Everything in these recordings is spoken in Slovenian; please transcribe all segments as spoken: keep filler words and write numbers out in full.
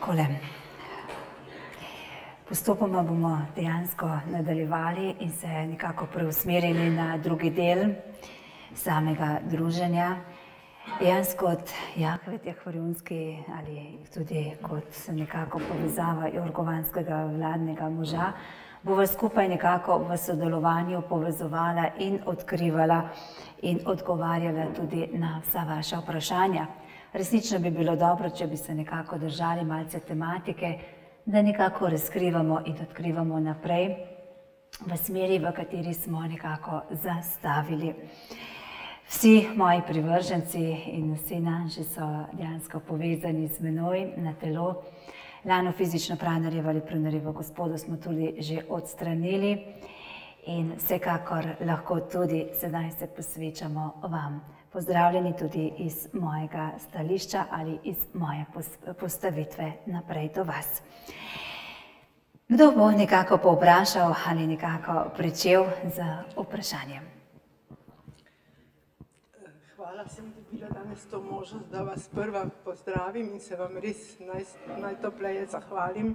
takole. Postopoma bomo dejansko nadaljevali in se nekako preusmerili na drugi del samega druženja. Jaz kot Jahvet Jahvarjonski ali tudi kot nekako povezava jorgovanskega vladnega moža bova skupaj nekako v sodelovanju povezovala in odkrivala in odgovarjala tudi na vsa vaša vprašanja. Resnično bi bilo dobro, če bi se nekako držali malce tematike, da nekako razkrivamo in odkrivamo naprej v smeri, v kateri smo nekako zastavili. Vsi moji privrženci in vsi naši so dejansko povezani z menoj na telo. Lano fizično pranarjevo ali pranarjevo gospodo smo tudi že odstranili in vsekakor lahko tudi sedaj se posvečamo vam. Pozdravljeni tudi iz mojega stališča ali iz moje postavitve naprej do vas. Kdo bo nekako povprašal ali nekako pričel z vprašanjem? Hvala, sem dobila danes to možnost, da vas prva pozdravim in se vam res naj, najtopleje zahvalim.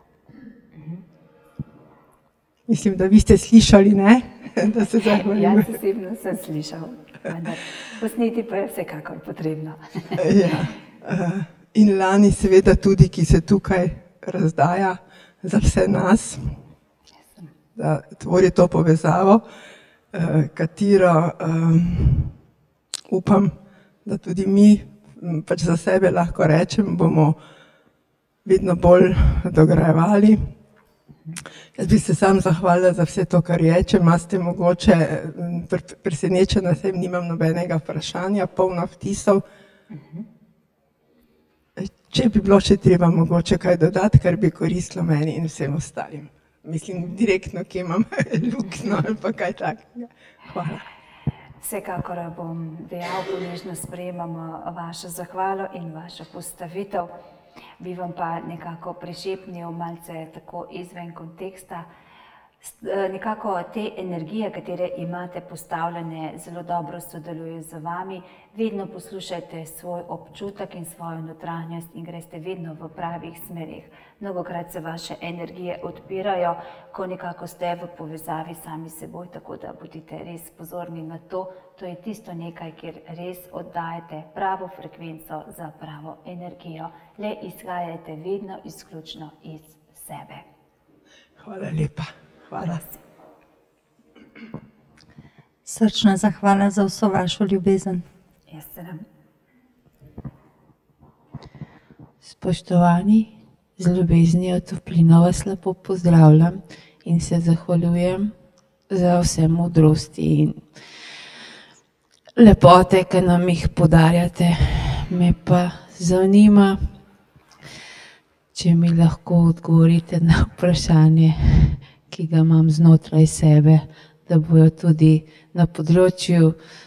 Mislim, da vi ste slišali, ne? Da se zahvalim. Jaz osebno sem slišal, vendar posneti pa je vsekakor potrebno. Ja. In lani seveda tudi, ki se tukaj razdaja za vse nas, da tvori to povezavo, katero um, upam, da tudi mi pač za sebe lahko rečem, bomo vedno bolj dograjevali. Jaz bi se sam zahvalila za vse to, kar je, če imate mogoče presenečena, sem nimam nobenega vprašanja, polno vtisov. Če bi bilo še treba mogoče kaj dodati, kar bi koristilo meni in vsem ostalim. Mislim direktno, ki imam luknjo ali pa kaj takega. Hvala. Vsekakor bom dejal, ponižno sprejemamo vašo zahvalo in vašo postavitev. Bi vam pa nekako prišepnil malce tako izven konteksta. Nekako te energije, katere imate postavljene, zelo dobro sodelujejo z vami. Vedno poslušajte svoj občutek in svojo notranjost in greste vedno v pravih smerih. Mnogokrat se vaše energije odpirajo, ko nekako ste v povezavi sami s seboj, tako da bodite res pozorni na to. To je tisto nekaj, kjer res oddajate pravo frekvenco za pravo energijo. Le izhajajte vedno izključno iz sebe. Hvala lepa. Hvala. Srčna zahvala za vso vašo ljubezen. Jaz se nam. Spoštovani, z ljubeznijo toplino vas lepo pozdravljam in se zahvaljujem za vse modrosti in lepote, ki nam jih podarjate. Me pa zanima, če mi lahko odgovorite na vprašanje, ki ga imam znotraj sebe, da bojo tudi na področju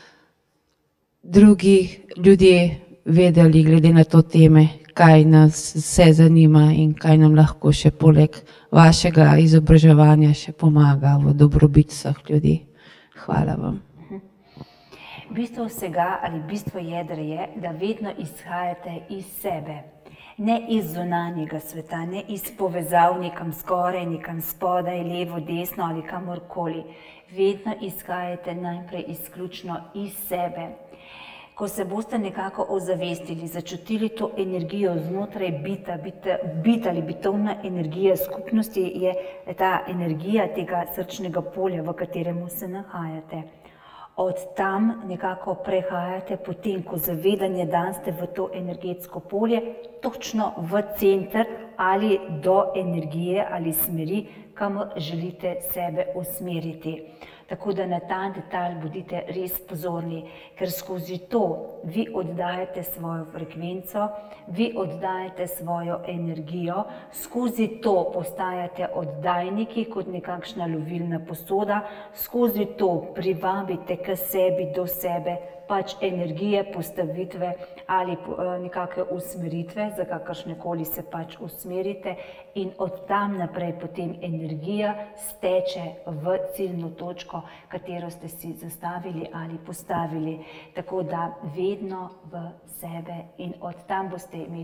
drugih ljudje vedeli glede na to teme, kaj nas vse zanima in kaj nam lahko še poleg vašega izobraževanja še pomaga v dobrobit vseh ljudi. Hvala vam. Bistvo vsega ali bistvo jedra je, da vedno izhajate iz sebe. Ne iz zunanjega sveta, ne iz povezav nekam skoraj, nekam spodaj, levo, desno ali kamorkoli. Vedno izhajate najprej izključno iz sebe. Ko se boste nekako ozavestili, začutili to energijo znotraj bita, bita, bita ali bitovna energija skupnosti je ta energija tega srčnega polja, v kateremu se nahajate. Od tam nekako prehajate potem, ko zavedanje daste v to energetsko polje, točno v center ali do energije ali smeri, kamor želite sebe usmeriti. Tako da na ta detalj bodite res pozorni, ker skozi to vi oddajate svojo frekvenco, vi oddajate svojo energijo, skozi to postajate oddajniki kot nekakšna lovilna posoda, skozi to privabite k sebi, do sebe, pač energije, postavitve ali nekakve usmeritve, za kakršnekoli se pač usmerite in od tam naprej potem energija steče v ciljno točko, katero ste si zastavili ali postavili. Tako da vedno v sebe in od tam boste imeli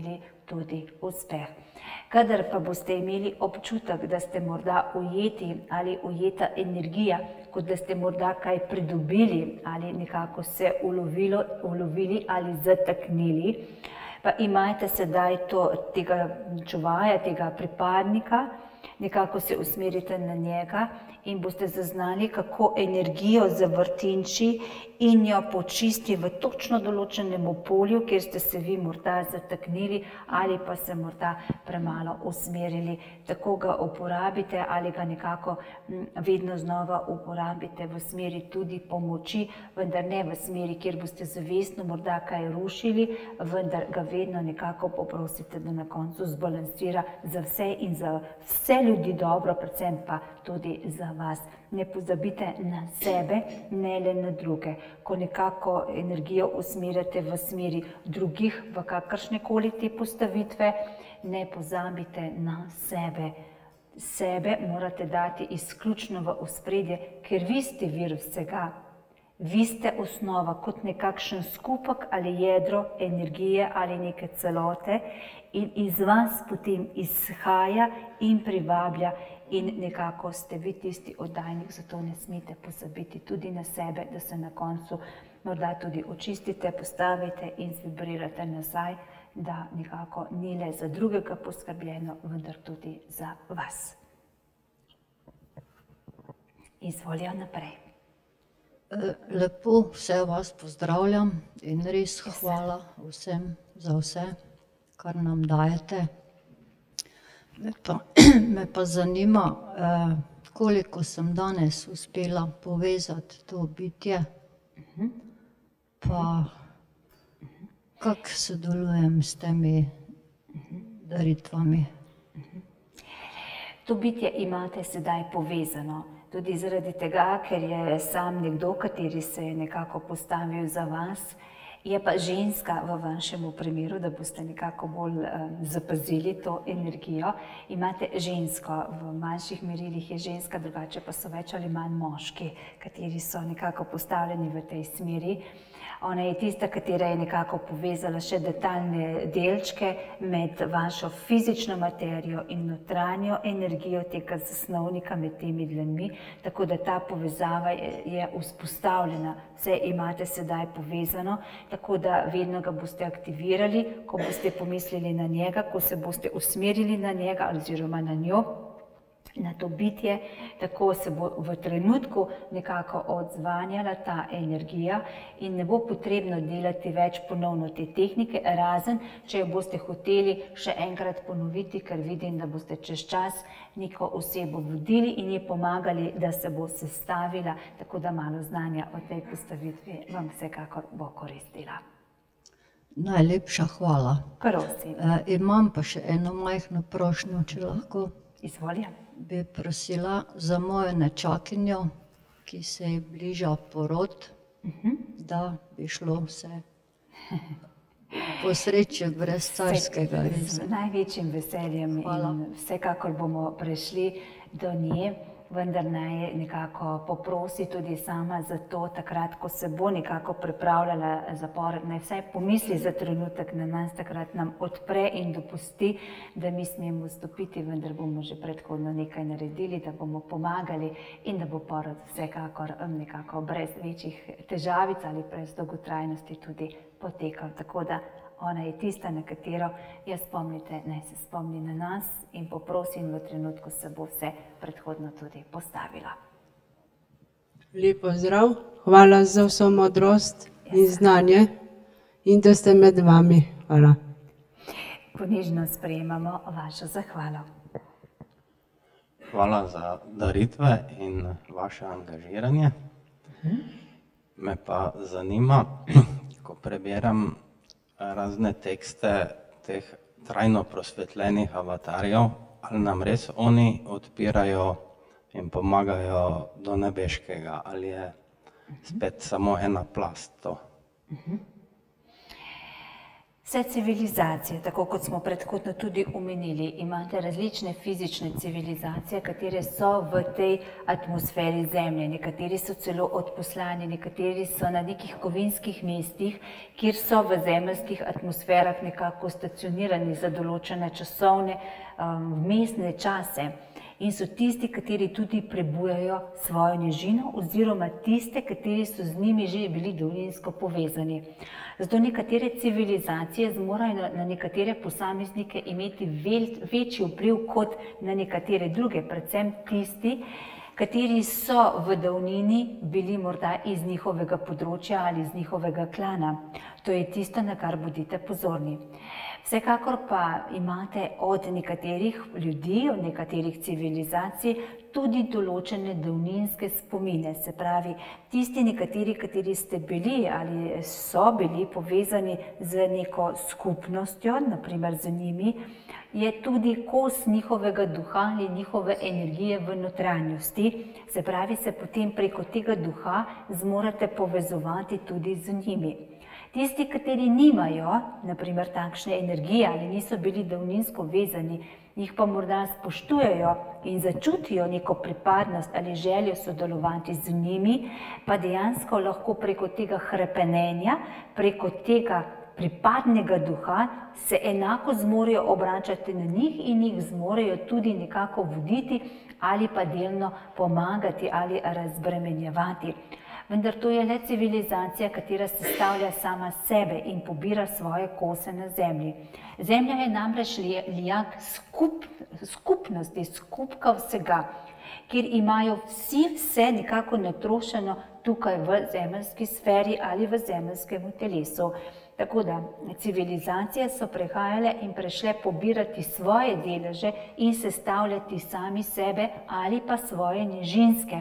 tudi uspeh. Kadar pa boste imeli občutek, da ste morda ujeti ali ujeta energija, kot da ste morda kaj pridobili ali nekako se ulovilo, ulovili ali zataknili, pa imajte sedaj to, tega čuvaja, tega pripadnika, nekako se usmerite na njega in boste zaznali, kako energijo zavrtinči in jo počisti v točno določenem polju, kjer ste se vi morda zataknili ali pa se morda premalo usmerili. Tako ga uporabite ali ga nekako vedno znova uporabite v smeri tudi pomoči, vendar ne v smeri, kjer boste zavestno morda kaj rušili, vendar ga vedno nekako poprosite, da na koncu zbalansira za vse in za vse ljudi dobro, predvsem pa tudi za vas. Ne pozabite na sebe, ne le na druge. Ko nekako energijo usmerjate v smeri drugih, v kakršnekoli te postavitve, ne pozabite na sebe. Sebe morate dati izključno v ospredje, ker vi ste vir vsega. Vi ste osnova kot nekakšen skupek ali jedro energije ali neke celote in iz vas potem izhaja in privablja in nekako ste vi tisti oddajnik, zato ne smete pozabiti tudi na sebe, da se na koncu morda tudi očistite, postavite in zvibrirate nazaj, da nekako ni le za drugega poskrbljeno, vendar tudi za vas. Izvolijo naprej. Lepo vse vas pozdravljam in res hvala vsem za vse, kar nam dajete. Me pa, me pa zanima, koliko sem danes uspela povezati to bitje, pa kako sodelujem s temi daritvami. To bitje imate sedaj povezano. Tudi zaradi tega, ker je sam nekdo, kateri se je nekako postavil za vas, je pa ženska v vašem primeru, da boste nekako bolj um, zapazili to energijo. Imate žensko, v manjših merilih je ženska, drugače pa so več ali manj moški, kateri so nekako postavljeni v tej smeri. Ona je tista, katera je nekako povezala še detaljne delčke med vašo fizično materijo in notranjo energijo tega zasnovnika med temi dlanmi, tako da ta povezava je, je vzpostavljena, vse imate sedaj povezano, tako da vedno ga boste aktivirali, ko boste pomislili na njega, ko se boste usmerili na njega oziroma na njo, na to bitje, tako se bo v trenutku nekako odzvanjala ta energija in ne bo potrebno delati več ponovno te tehnike, razen če jo boste hoteli še enkrat ponoviti, ker vidim, da boste čez čas neko osebo vodili in ji pomagali, da se bo sestavila, tako da malo znanja o tej postavitvi vam vsekakor bo koristila. Najlepša hvala. Prosim. E, imam pa še eno majhno prošnjo, če lahko. Izvolite. Bi prosila za mojo nečakinjo, ki se ji bliža porod, uh-huh. da bi šlo vse po sreči brez carskega reza. Z največjim veseljem Hvala. In vsekakor bomo prišli do nje, vendar naj nekako poprosi tudi sama za to, takrat, ko se bo nekako pripravljala za porod, naj vsaj pomisli za trenutek na nas, takrat nam odpre in dopusti, da mi smemo vstopiti, vendar bomo že predhodno nekaj naredili, da bomo pomagali in da bo porod vsekakor nekako brez večjih težavic ali brez dolgotrajnosti tudi potekal. Tako da ona je tista, na katero jaz spomnite, naj se spomni na nas in poprosi in v trenutku se bo vse predhodno tudi postavila. Lep pozdrav, hvala za vso modrost in znanje in da ste med vami. Hvala. Ponižno sprejemamo vašo zahvalo. Hvala za daritve in vaše angažiranje. Me pa zanima, ko prebiram razne tekste teh trajno prosvetljenih avatarjev, ali nam res oni odpirajo in pomagajo do nebeškega, ali je spet samo ena plast to? Vse civilizacije, tako kot smo predhodno tudi omenili, imate različne fizične civilizacije, katere so v tej atmosferi Zemlje. Nekateri so celo odposlani, nekateri so na nekih kovinskih mestih, kjer so v zemeljskih atmosferah nekako stacionirani za določene časovne vmesne čase. In so tisti, kateri tudi prebujajo svojo nežino, oziroma tiste, kateri so z njimi že bili dolinsko povezani. Zato nekatere civilizacije zmorajo na nekatere posameznike imeti večji vpliv kot na nekatere druge, predvsem tisti, kateri so v davnini bili morda iz njihovega področja ali iz njihovega klana. To je tisto, na kar bodite pozorni. Vsekakor pa imate od nekaterih ljudi, od nekaterih civilizacij tudi določene davninske spomine. Se pravi, tisti nekateri, kateri ste bili ali so bili povezani z neko skupnostjo, naprimer z njimi, je tudi kos njihovega duha ali njihove energije v notranjosti. Se pravi, se potem preko tega duha zmorete povezovati tudi z njimi. Tisti, kateri nimajo, naprimer, takšne energije ali niso bili davninsko vezani, jih pa morda spoštujejo in začutijo neko pripadnost ali željo sodelovati z njimi, pa dejansko lahko preko tega hrepenenja, preko tega pripadnega duha se enako zmorejo obračati na njih in jih zmorejo tudi nekako voditi ali pa delno pomagati ali razbremenjevati. Vendar to je le civilizacija, katera sestavlja sama sebe in pobira svoje kose na zemlji. Zemlja je namreč lijak skup, skupnosti, skupka vsega, kjer imajo vsi vse nekako natrošeno tukaj v zemeljski sferi ali v zemeljskem telesu. Tako da civilizacije so prehajale in prešle pobirati svoje deleže in sestavljati sami sebe ali pa svoje nežinske.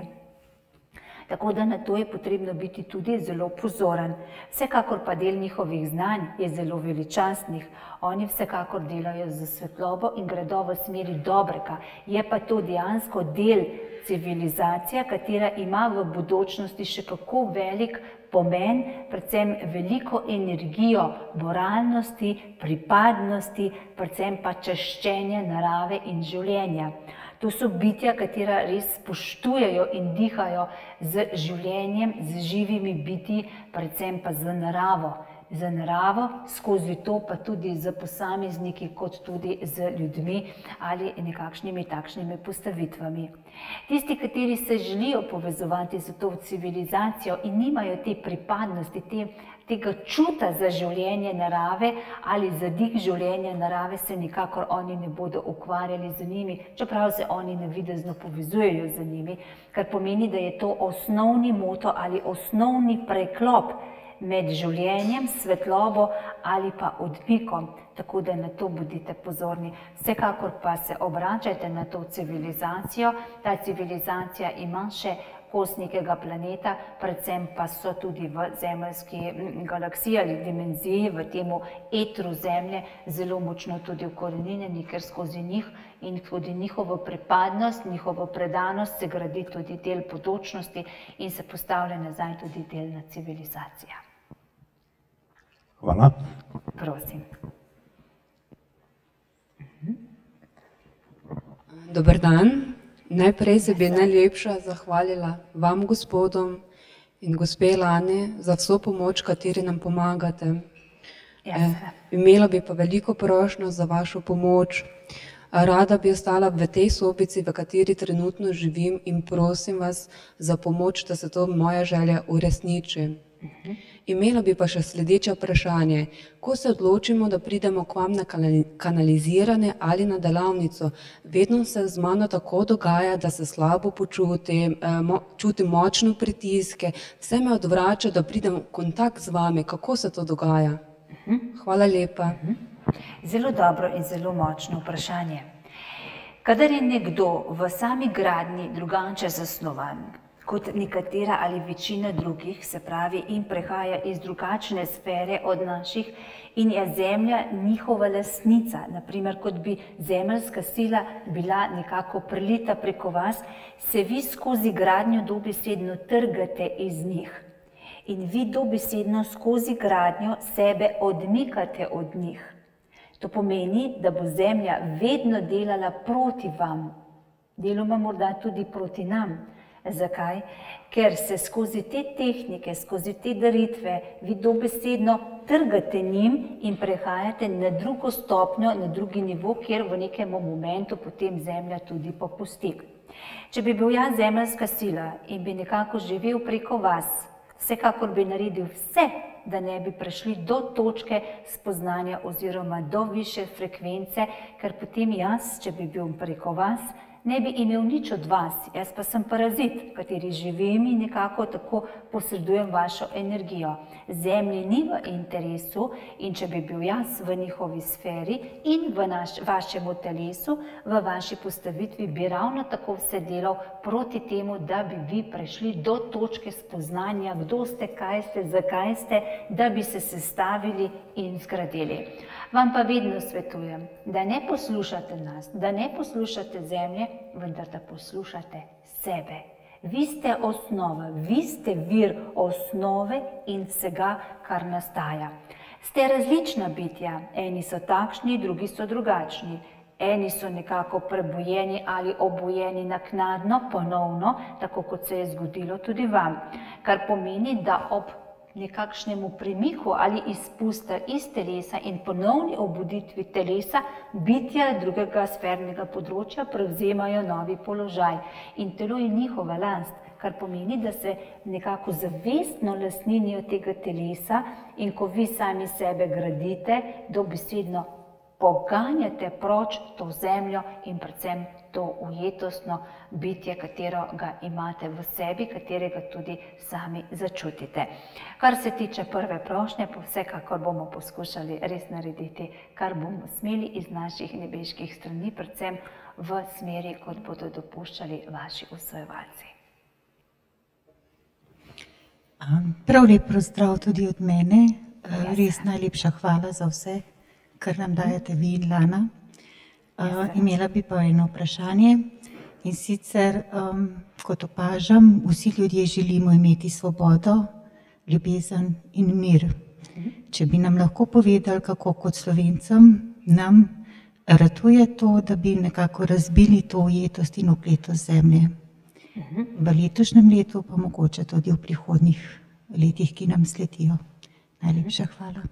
Tako da na to je potrebno biti tudi zelo pozoren. Vsekakor pa del njihovih znanj je zelo veličastnih. Oni vsekakor delajo za svetlobo in gredo v smeri dobrega. Je pa to dejansko del civilizacije, katera ima v bodočnosti še kako velik pomen, predvsem veliko energijo moralnosti, pripadnosti, predvsem pa čaščenja narave in življenja. To so bitja, katera res spoštujejo in dihajo z življenjem, z živimi bitji, predvsem pa z naravo. Z naravo, skozi to pa tudi z posamezniki, kot tudi z ljudmi ali nekakšnimi takšnimi postavitvami. Tisti, kateri se želijo povezovati z to civilizacijo in nimajo te pripadnosti, te, tega čuta za življenje narave ali za dih življenja narave, se nikakor oni ne bodo ukvarjali z njimi, čeprav se oni navidezno povezujejo z njimi, kar pomeni, da je to osnovni moto ali osnovni preklop med življenjem, svetlobo ali pa odmikom, tako da na to bodite pozorni. Vsekakor pa se obračajte na to civilizacijo. Ta civilizacija ima še kos nekega planeta, predvsem pa so tudi v zemeljski galaksiji ali dimenziji, v temu etru Zemlje, zelo močno tudi ukoreninjeni, ker skozi njih in tudi njihovo pripadnost, njihovo predanost se gradi tudi del bodočnosti in se postavlja nazaj tudi delna civilizacija. Hvala. Prosim. Dober dan. Najprej se bi najlepša zahvalila vam, gospodom in gospe Lani, za vso pomoč, kateri nam pomagate. Eh, imela bi pa veliko prošnjo za vašo pomoč. Rada bi ostala v tej sobici, v kateri trenutno živim, in prosim vas za pomoč, da se to moja želja uresniči. Uh-huh. Imela bi pa še sledeče vprašanje. Ko se odločimo, da pridemo k vam na kanalizirane ali na delavnico, vedno se z mano tako dogaja, da se slabo počutim, mo, čutim močno pritiske, vse me odvrača, da pridem v kontakt z vami. Kako se to dogaja? Uh-huh. Hvala lepa. Uh-huh. Zelo dobro in zelo močno vprašanje. Kadar je nekdo v sami gradnji drugače zasnovan kot nekatera ali večina drugih, se pravi, in prehaja iz drugačne sfere od naših in je Zemlja njihova lastnica, naprimer, kot bi zemeljska sila bila nekako prelita preko vas, se vi skozi gradnjo dobesedno trgate iz njih. In vi dobesedno skozi gradnjo sebe odmikate od njih. To pomeni, da bo zemlja vedno delala proti vam, deloma morda tudi proti nam. Zakaj? Ker se skozi te tehnike, skozi te daritve, vi dobesedno trgate njim in prehajate na drugo stopnjo, na drugi nivo, kjer v nekem momentu potem zemlja tudi popusti. Če bi bil jaz zemeljska sila in bi nekako živel preko vas, vsekakor bi naredil vse, da ne bi prišli do točke spoznanja oziroma do više frekvence, ker potem jaz, če bi bil preko vas, ne bi imel nič od vas, jaz pa sem parazit, v kateri živim in nekako tako posredujem vašo energijo. Zemlji ni v interesu in če bi bil jaz v njihovi sferi in v naš, vašemu telesu, v vaši postavitvi, bi ravno tako vse delal proti temu, da bi vi prišli do točke spoznanja, kdo ste, kaj ste, zakaj ste, da bi se sestavili in zgradili. Vam pa vedno svetujem, da ne poslušate nas, da ne poslušate zemlje, vendar da poslušate sebe. Vi ste osnova, vi ste vir osnove in vsega, kar nastaja. Ste različna bitja, eni so takšni, drugi so drugačni. Eni so nekako prebujeni ali obujeni naknadno, ponovno, tako kot se je zgodilo tudi vam. Kar pomeni, da ob nekakšnemu premiku ali izpusta iz telesa in ponovni obuditvi telesa, bitja drugega sfernega področja prevzemajo novi položaj. In telo je njihova last, kar pomeni, da se nekako zavestno lastninijo tega telesa in ko vi sami sebe gradite, dobesedno poganjate proč to zemljo in predvsem to ujetostno bitje, katero ga imate v sebi, katerega tudi sami začutite. Kar se tiče prve prošnje, pa vsekakor bomo poskušali res narediti, kar bomo smeli iz naših nebeških strani, predvsem v smeri, kot bodo dopuščali vaši usvojevalci. Prav lep pozdrav tudi od mene, res najlepša hvala za vse, kar nam dajete vi in Lana. Uh, imela bi pa eno vprašanje in sicer, um, kot opažam, vsi ljudje želimo imeti svobodo, ljubezen in mir. Če bi nam lahko povedali, kako kot Slovencem nam ratuje to, da bi nekako razbili to ujetost in opletost zemlje. V letošnjem letu, pa mogoče tudi v prihodnjih letih, ki nam sledijo. Najlepša hvala.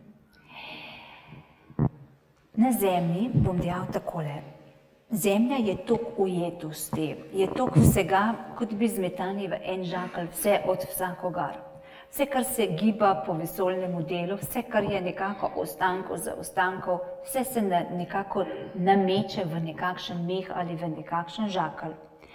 Na zemlji bom dejal takole. Zemlja je tok ujetosti, je tok vsega, kot bi zmetali v en žakelj, vse od vsakogar. Vse, kar se giba po vesoljnemu delu, vse, kar je nekako ostankov za ostankov, vse se nekako nameče v nekakšen meh ali v nekakšen žakelj.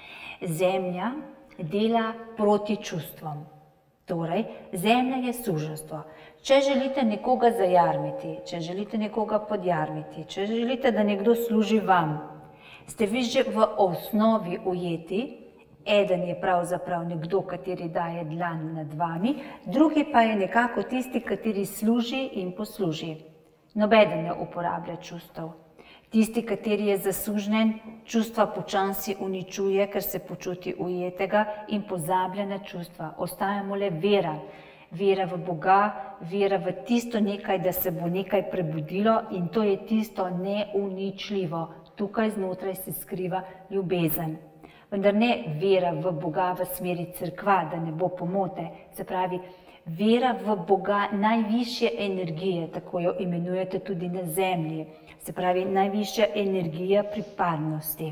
Zemlja dela proti čustvom. Torej, zemlja je suženjstvo. Če želite nekoga zajarmiti, če želite nekoga podjarmiti, če želite, da nekdo služi vam, ste vi že v osnovi ujeti. Eden je pravzaprav nekdo, kateri daje dlan nad vami, drugi pa je nekako tisti, kateri služi in posluži. Nobeden ne uporablja čustev. Tisti, kateri je zasužnjen, čustva počasi uničuje, ker se počuti ujetega in pozablja na čustva. Ostajamo le vera. Vera v Boga, vera v tisto nekaj, da se bo nekaj prebudilo in to je tisto neuničljivo. Tukaj znotraj se skriva ljubezen. Vendar ne vera v Boga v smeri cerkva, da ne bo pomote. Se pravi, vera v Boga najvišje energije, tako jo imenujete tudi na zemlji. Se pravi, najvišja energija pripadnosti.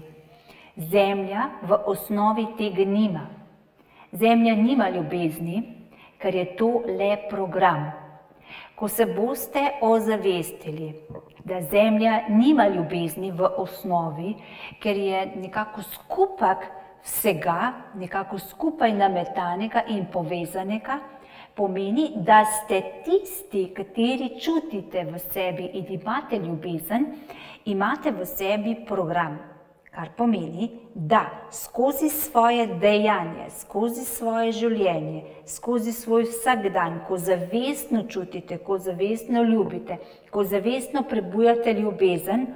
Zemlja v osnovi tega nima. Zemlja nima ljubezni, ker je to le program. Ko se boste ozavestili, da zemlja nima ljubezni v osnovi, ker je nekako skupek vsega, nekako skupaj nametanega in povezanega, pomeni, da ste tisti, kateri čutite v sebi in imate ljubezen, imate v sebi program. Kar pomeni, da skozi svoje dejanje, skozi svoje življenje, skozi svoj vsakdan, ko zavestno čutite, ko zavestno ljubite, ko zavestno prebujate ljubezen,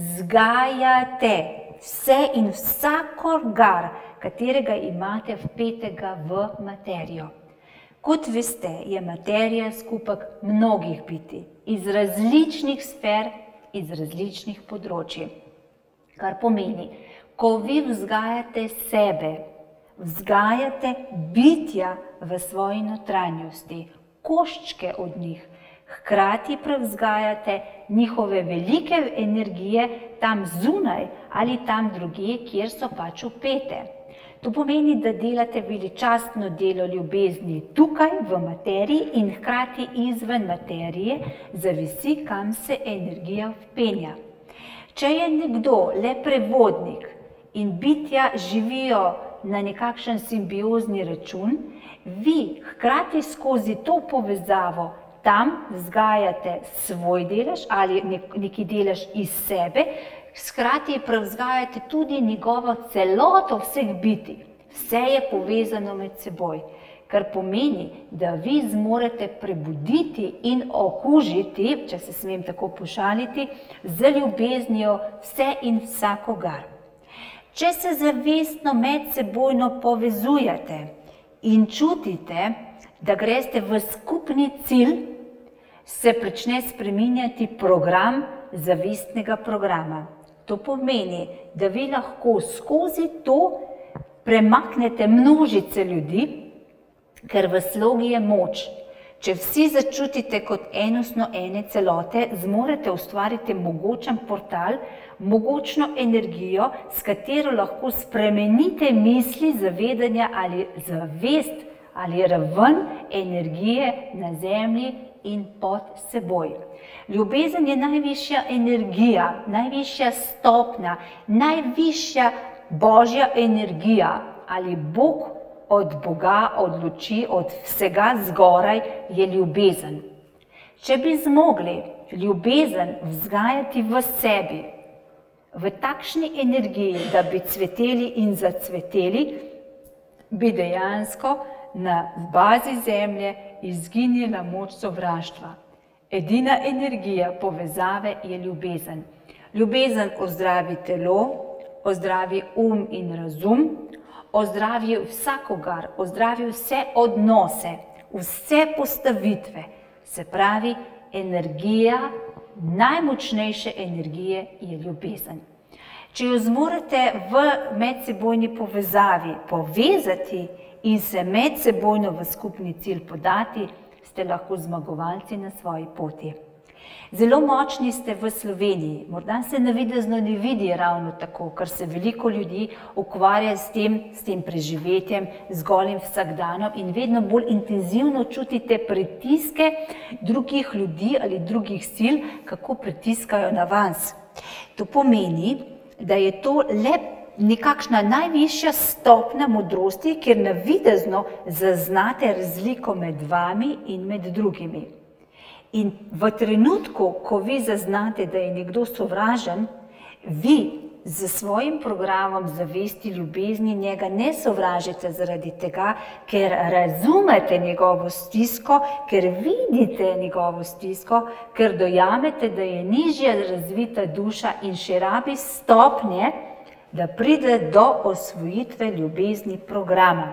vzgajate vse in vsakogar, katerega imate vpetega v materijo. Kot veste, je materija skupek mnogih bitij, iz različnih sfer, iz različnih področij. Kar pomeni, ko vi vzgajate sebe, vzgajate bitja v svoji notranjosti, koščke od njih, hkrati prevzgajate njihove velike energije tam zunaj ali tam drugje, kjer so pač vpete. To pomeni, da delate veličastno delo ljubezni tukaj v materiji in hkrati izven materije, zavisi, kam se energija vpenja. Če je nekdo le prevodnik in bitja živijo na nekakšen simbiozni račun, vi hkrati skozi to povezavo tam vzgajate svoj delež ali neki delež iz sebe, hkrati prevzgajate tudi njegovo celoto vseh bitij. Vse je povezano med seboj, kar pomeni, da vi zmorete prebuditi in okužiti, če se smem tako pošaliti, z ljubeznijo vse in vsakogar. Če se zavestno medsebojno povezujete in čutite, da greste v skupni cilj, se prične spreminjati program zavestnega programa. To pomeni, da vi lahko skozi to premaknete množice ljudi, ker v slogi je moč. Če vsi začutite kot enosno ene celote, zmorete ustvariti mogočen portal, mogočno energijo, s katero lahko spremenite misli, zavedanja ali zavest ali raven energije na zemlji in pod seboj. Ljubezen je najvišja energija, najvišja stopnja, najvišja božja energija ali Bog od Boga, od luči, od vsega zgoraj je ljubezen. Če bi zmogli ljubezen vzgajati v sebi, v takšni energiji, da bi cveteli in zacveteli, bi dejansko na bazi zemlje izginila moč sovraštva. Edina energija povezave je ljubezen. Ljubezen ozdravi telo, ozdravi um in razum, ozdravi vsakogar, ozdravi vse odnose, vse postavitve. Se pravi, energija, najmočnejše energije je ljubezen. Če jo zmorete v medsebojni povezavi povezati in se medsebojno v skupni cilj podati, ste lahko zmagovalci na svoji poti. Zelo močni ste v Sloveniji, morda se navidezno ne vidi ravno tako, ker se veliko ljudi ukvarja s tem, s tem preživetjem, z golim vsakdanom in vedno bolj intenzivno čutite pritiske drugih ljudi ali drugih sil, kako pritiskajo na vas. To pomeni, da je to le nekakšna najvišja stopnja modrosti, kjer navidezno zaznate razliko med vami in med drugimi. In v trenutku, ko vi zaznate, da je nekdo sovražen, vi z svojim programom zavesti ljubezni njega ne sovražite zaradi tega, ker razumete njegovo stisko, ker vidite njegovo stisko, ker dojamete, da je nižja razvita duša in še rabi stopnje, da pride do osvojitve ljubezni programa.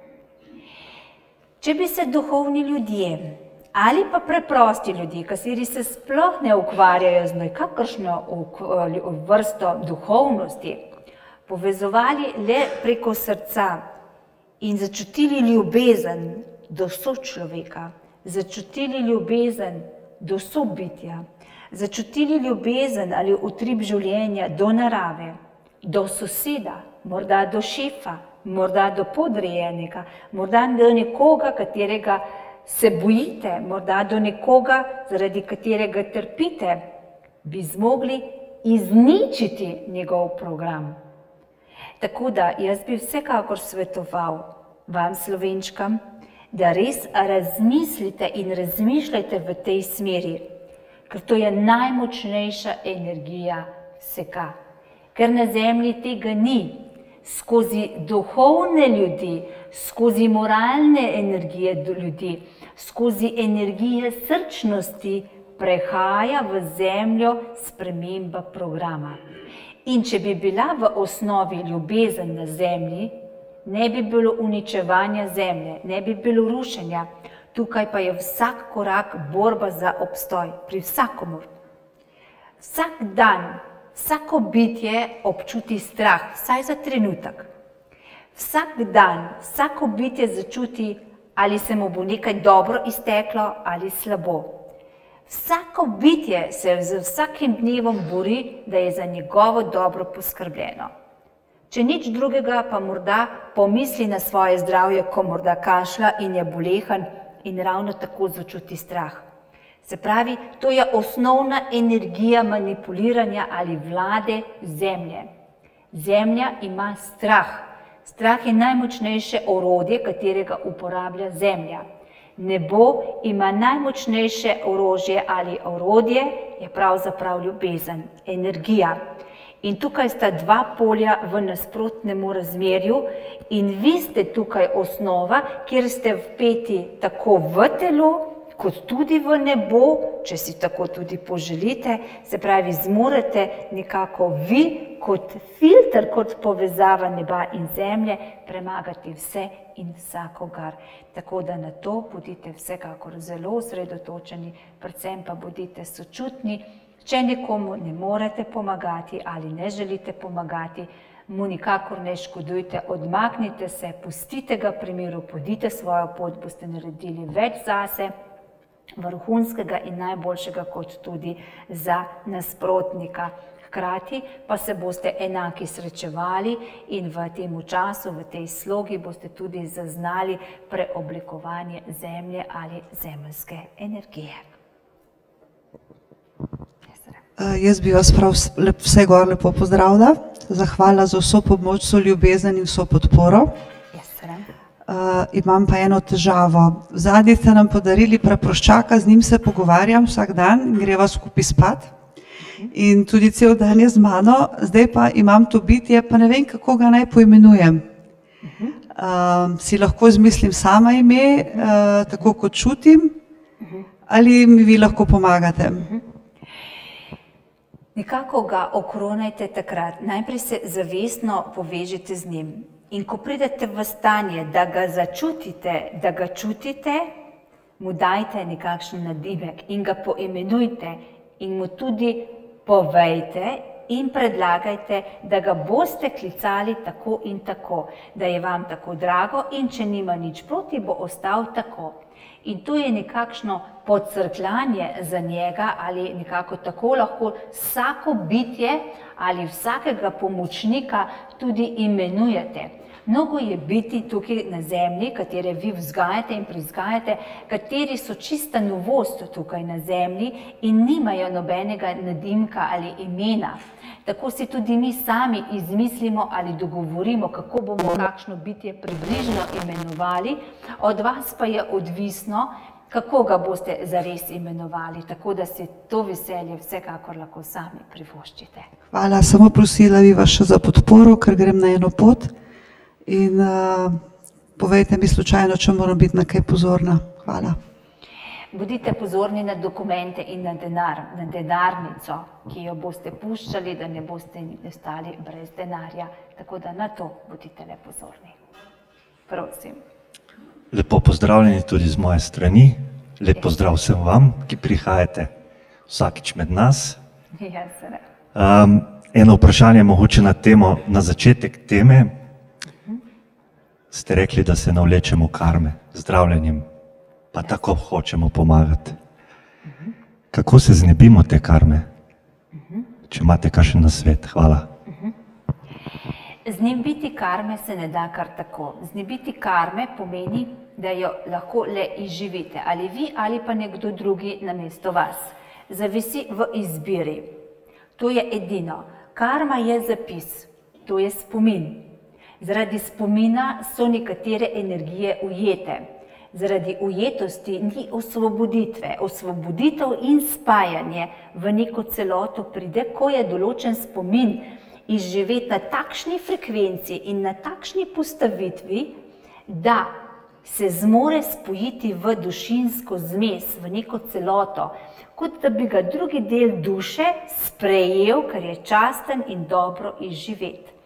Če bi se duhovni ljudje ali pa preprosti ljudje, kateri se sploh ne ukvarjajo z nekakšno vrsto duhovnosti, povezovali le preko srca in začutili ljubezen do sočloveka, začutili ljubezen do sobitja, začutili ljubezen ali utrip življenja do narave, do soseda, morda do šefa, morda do podrejenega, morda do nekoga, katerega se bojite, morda do nekoga, zaradi katerega trpite, bi zmogli izničiti njegov program. Tako da jaz bi vsekakor svetoval vam, Slovenčkam, da res razmislite in razmišljajte v tej smeri, ker to je najmočnejša energija vsega. Ker na zemlji tega ni. Skozi duhovne ljudi, skozi moralne energije do ljudi, skozi energije srčnosti prehaja v zemljo sprememba programa. In če bi bila v osnovi ljubezen na zemlji, ne bi bilo uničevanja zemlje, ne bi bilo rušenja. Tukaj pa je vsak korak borba za obstoj, pri vsakomur. Vsak dan, vsako bitje občuti strah, vsaj za trenutek. Vsak dan, vsako bitje začuti, ali se mu bo nekaj dobro izteklo ali slabo. Vsako bitje se z vsakim dnevom bori, da je za njegovo dobro poskrbljeno. Če nič drugega, pa morda pomisli na svoje zdravje, ko morda kašlja in je bolehan in ravno tako začuti strah. Se pravi, to je osnovna energija manipuliranja ali vlade zemlje. Zemlja ima strah. Strah je najmočnejše orodje, katerega uporablja zemlja. Nebo ima najmočnejše orožje ali orodje, je pravzaprav ljubezen, energija. In tukaj sta dva polja v nasprotnemu razmerju in vi ste tukaj osnova, kjer ste vpeti tako v telo, kot tudi v nebo, če si tako tudi poželite, se pravi, zmorete nekako vi kot filter, kot povezava neba in zemlje, premagati vse in vsakogar. Tako da na to bodite vsekakor zelo osredotočeni, predvsem pa bodite sočutni. Če nekomu ne morete pomagati ali ne želite pomagati, mu nikakor ne škodujte, odmaknite se, pustite ga pri miru, pojdite svojo pot, boste naredili več zase, vrhunskega in najboljšega kot tudi za nasprotnika. Hkrati pa se boste enaki srečevali in v tem času, v tej slogi boste tudi zaznali preoblikovanje zemlje ali zemeljske energije. Uh, jaz bi vas prav vse gor lepo pozdravila, zahvala za vso pomoč, vso ljubezen in vso podporo. Uh, imam pa eno težavo. Zadnji ste nam podarili praproščaka, z njim se pogovarjam vsak dan in greva skupaj spat. In tudi cel dan je z mano, zdaj pa imam to bitje, pa ne vem, kako ga naj poimenujem. Uh, si lahko izmislim sama ime, uh, tako kot čutim, ali mi vi lahko pomagate? Nekako ga okronajte takrat, najprej se zavestno povežite z njim. In ko pridete v stanje, da ga začutite, da ga čutite, mu dajte nekakšen nadimek in ga poimenujte in mu tudi povejte in predlagajte, da ga boste klicali tako in tako, da je vam tako drago in če nima nič proti, bo ostal tako. In to je nekakšno podcrkljanje za njega ali nekako tako lahko vsako bitje ali vsakega pomočnika tudi imenujete. Mnogo je biti tukaj na zemlji, katere vi vzgajate in prizgajate, kateri so čista novost tukaj na zemlji in nimajo nobenega nadimka ali imena. Tako si tudi mi sami izmislimo ali dogovorimo, kako bomo kakšno bitje približno imenovali, od vas pa je odvisno, kako ga boste zares imenovali, tako da si to veselje vsekakor lahko sami privoščite. Hvala, samo prosila bi vas še za podporo, ker grem na eno pot. In uh, povejte mi slučajno, če moram biti na kaj pozorna. Hvala. Bodite pozorni na dokumente in na denar, na denarnico, ki jo boste puščali, da ne boste ostali brez denarja. Tako da na to bodite le pozorni. Prosim. Lepo pozdravljeni tudi z moje strani. Lep pozdrav vsem vam, ki prihajate vsakič med nas. Um, eno vprašanje mogoče na temo, na začetek teme. Ste rekli, da se navlečemo karme zdravljenjem, pa tako hočemo pomagati. Kako se znebimo te karme? Če imate kakšen nasvet, hvala. Znebiti karme se ne da kar tako. Znebiti karme pomeni, da jo lahko le izživite, ali vi ali pa nekdo drugi namesto vas. Zavisi v izbiri. To je edino. Karma je zapis, to je spomin. Zaradi spomina so nekatere energije ujete. Zaradi ujetosti ni osvoboditve. Osvoboditev in spajanje v neko celoto pride, ko je določen spomin izživeti na takšni frekvenci in na takšni postavitvi, da se zmore spojiti v dušinsko zmes, v neko celoto, kot da bi ga drugi del duše sprejel, kar je časten in dobro izživeti.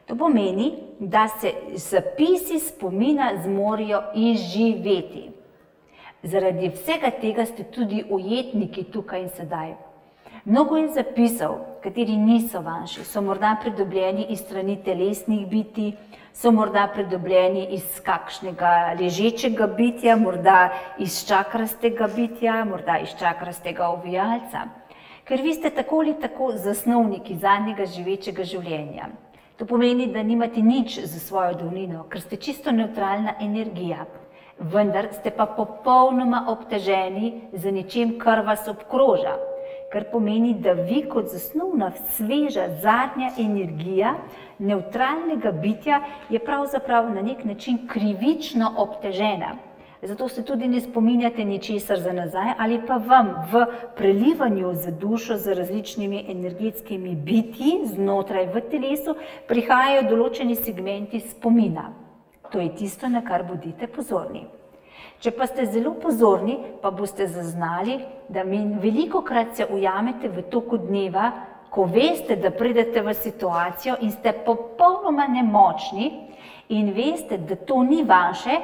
To pomeni, da se zapisi spomina zmorijo izživeti. Zaradi vsega tega ste tudi ujetniki tukaj in sedaj. Mnogo je zapisov, kateri niso vaši, so morda pridobljeni iz strani telesnih bitij, so morda pridobljeni iz kakšnega ležečega bitja, morda iz čakrastega bitja, morda iz čakrastega ovijalca. Ker vi ste tako ali tako zasnovniki zadnjega živečega življenja. To pomeni, da nimate nič za svojo davnino, ker ste čisto nevtralna energija. Vendar ste pa popolnoma obteženi za nečem, kar vas obkroža. Kar pomeni, da vi kot zasnovna, sveža, zadnja energija nevtralnega bitja je pravzaprav na nek način krivično obtežena. Zato se tudi ne spominjate ničesar za nazaj ali pa vam v prelivanju za dušo z različnimi energetskimi bitji znotraj v telesu prihajajo določeni segmenti spomina. To je tisto, na kar bodite pozorni. Če pa ste zelo pozorni, pa boste zaznali, da velikokrat se ujamete v toku dneva, ko veste, da pridete v situacijo in ste popolnoma nemočni in veste, da to ni vaše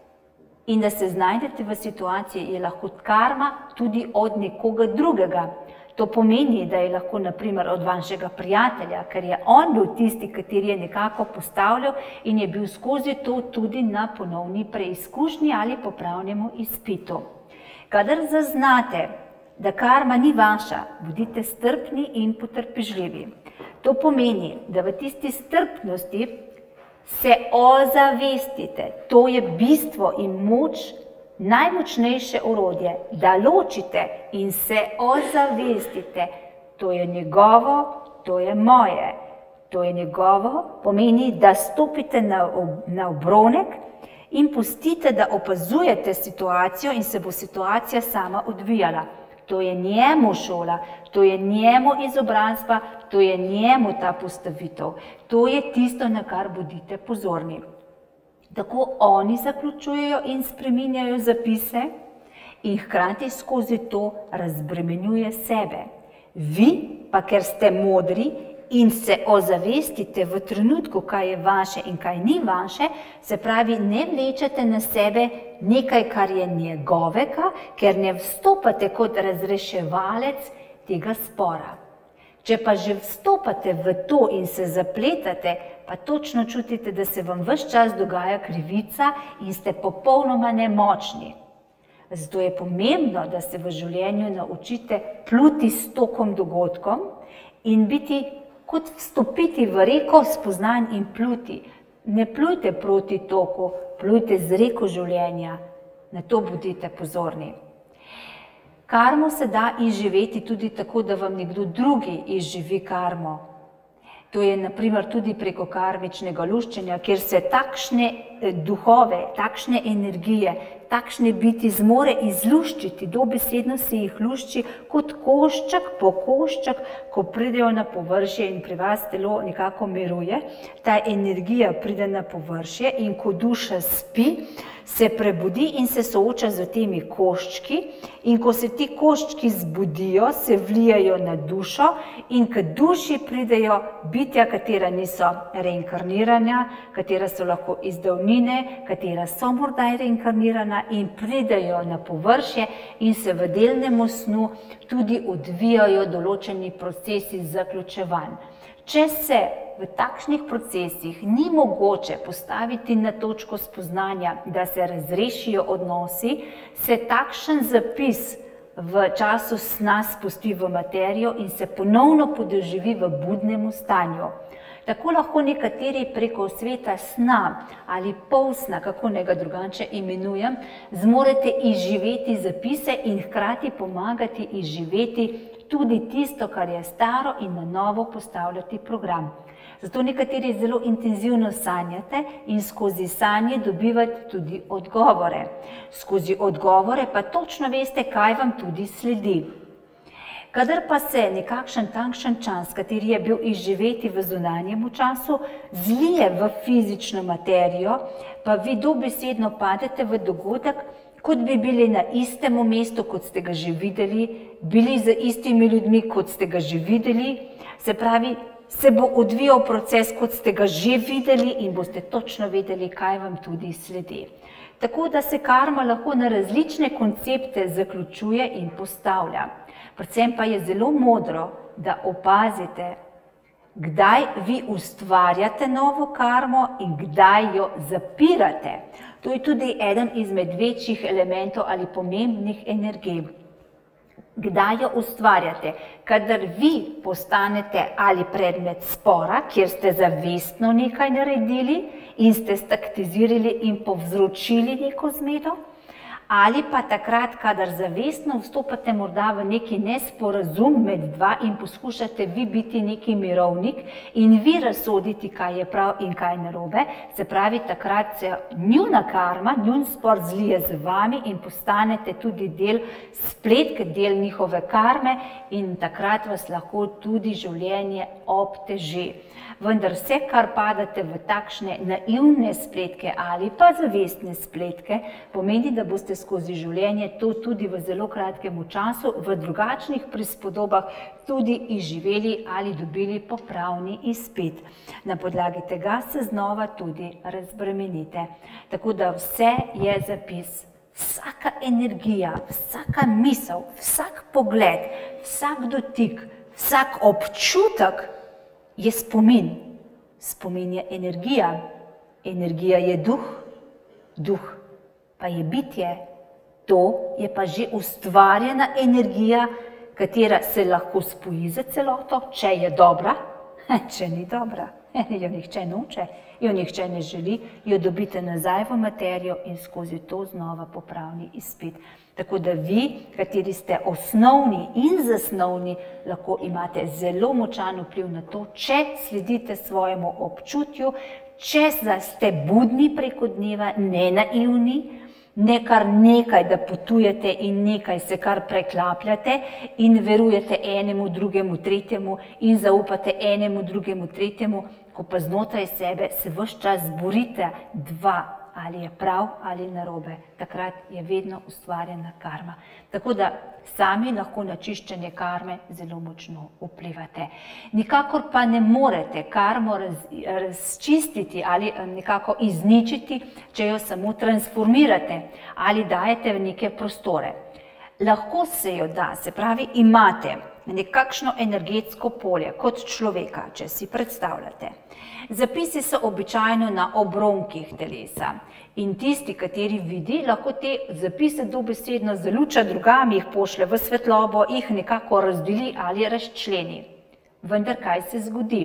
in da se znajdete v situaciji, je lahko karma tudi od nekoga drugega. To pomeni, da je lahko naprimer od vašega prijatelja, ker je on bil tisti, kateri je nekako postavljal in je bil skozi to tudi na ponovni preizkušnji ali popravnemu izpitu. Kadar zaznate, da karma ni vaša, bodite strpni in potrpežljivi. To pomeni, da v tisti strpnosti se ozavestite. To je bistvo in moč, najmočnejše orodje, da ločite in se ozavestite. To je njegovo, to je moje. To je njegovo, pomeni, da stopite na, ob, na obronek in pustite, da opazujete situacijo in se bo situacija sama odvijala. To je njemu šola, to je njemu izobrazba, to je njemu ta postavitev. To je tisto, na kar bodite pozorni. Tako oni zaključujejo in spreminjajo zapise in hkrati skozi to razbremenjuje sebe. Vi pa, ker ste modri in se ozavestite v trenutku, kaj je vaše in kaj ni vaše, se pravi, ne vlečete na sebe nekaj, kar je njegovega, ker ne vstopate kot razreševalec tega spora. Če pa že vstopate v to in se zapletate, pa točno čutite, da se vam ves čas dogaja krivica in ste popolnoma nemočni. Zato je pomembno, da se v življenju naučite pluti s tokom dogodkom in biti kot vstopiti v reko spoznanj in pluti. Ne plujte proti toku, plujte z reko življenja. Na to bodite pozorni. Karmo se da izživeti tudi tako, da vam nekdo drugi izživi karmo. To je naprimer tudi preko karmičnega luščenja, kjer se takšne duhove, takšne energije, takšne biti zmore izluščiti, dobesedno se jih lušči kot košček po košček, ko pridejo na površje in pri vas telo nekako miruje. Ta energija pride na površje in ko duša spi, se prebudi in se sooča z temi koščki in ko se ti koščki zbudijo, se vlijajo na dušo in k duši pridejo bitja, katera niso reinkarnirana, katera so lahko iz davnine, katera so morda reinkarnirana in pridejo na površje in se v delnemu snu tudi odvijajo določeni procesi zaključevanj. Če se v takšnih procesih ni mogoče postaviti na točko spoznanja, da se razrešijo odnosi, se takšen zapis v času sna spusti v materijo in se ponovno podoživi v budnemu stanju. Tako lahko nekateri preko sveta sna ali polsna, kako naj ga drugače imenujem, zmorete izživeti zapise in hkrati pomagati izživeti tudi tisto, kar je staro in na novo postavljati program. Zato nekateri zelo intenzivno sanjate in skozi sanje dobivate tudi odgovore. Skozi odgovore pa točno veste, kaj vam tudi sledi. Kadar pa se nekakšen takšen čas, kateri je bil izživeti v zunanjemu času, zlije v fizično materijo, pa vi dobesedno padete v dogodek, kot bi bili na istem mestu, kot ste ga že videli, bili z istimi ljudmi, kot ste ga že videli, se pravi, se bo odvijal proces, kot ste ga že videli in boste točno vedeli, kaj vam tudi sledi. Tako da se karma lahko na različne koncepte zaključuje in postavlja. Predvsem pa je zelo modro, da opazite, kdaj vi ustvarjate novo karmo in kdaj jo zapirate. To je tudi eden izmed večjih elementov ali pomembnih energij. Kdaj jo ustvarjate? Kadar vi postanete ali predmet spora, kjer ste zavestno nekaj naredili in ste staktizirali in povzročili neko zmedo, ali pa takrat, kadar zavestno vstopate morda v neki nesporazum med dva in poskušate vi biti neki mirovnik in vi razsoditi, kaj je prav in kaj narobe, se pravi, takrat se njuna karma, njun spor zlije z vami in postanete tudi del spletke, del njihove karme in takrat vas lahko tudi življenje obteži. Vendar vse, kar padate v takšne naivne spletke ali pa zavestne spletke, pomeni, da boste skozi življenje to tudi v zelo kratkem času, v drugačnih prispodobah tudi izživeli ali dobili popravni izpit. Na podlagi tega se znova tudi razbremenite. Tako da vse je zapis. Vsaka energija, vsaka misel, vsak pogled, vsak dotik, vsak občutek je spomin. Spomin je energija. Energija je duh, duh pa je bitje. To je pa že ustvarjena energija, katera se lahko spoji za celoto, če je dobra, če ni dobra. Jo nihče noče, jo nihče ne želi, jo dobite nazaj v materijo in skozi to znova popravni izpit. Tako da vi, kateri ste osnovni in zasnovni, lahko imate zelo močan vpliv na to, če sledite svojemu občutju, če ste budni preko dneva, ne naivni, ne kar nekaj, da potujete in nekaj se kar preklapljate in verujete enemu, drugemu, tretjemu in zaupate enemu, drugemu, tretjemu, ko pa znotraj sebe se ves čas borite dva, ali je prav ali narobe. Takrat je vedno ustvarjena karma. Tako da sami lahko na čiščenje karme zelo močno vplivate. Nikakor pa ne morete karmo raz, razčistiti ali nekako izničiti, če jo samo transformirate ali dajete v neke prostore. Lahko se jo da, se pravi, imate nekakšno energetsko polje kot človeka, če si predstavljate. Zapisi so običajno na obronkih telesa in tisti, kateri vidi, lahko te zapise dobesedno zaluča drugam, jih pošlje v svetlobo, jih nekako razdeli ali razčleni. Vendar kaj se zgodi?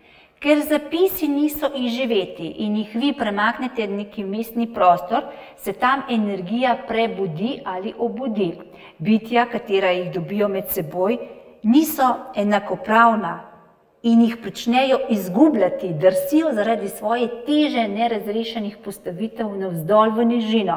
Ker zapisi niso izživeti in jih vi premaknete v neki mestni prostor, se tam energija prebudi ali obudi. Bitja, katera jih dobijo med seboj, niso enakopravna in jih pričnejo izgubljati, drsijo zaradi svoje teže nerazrešenih postavitev navzdol v nižino.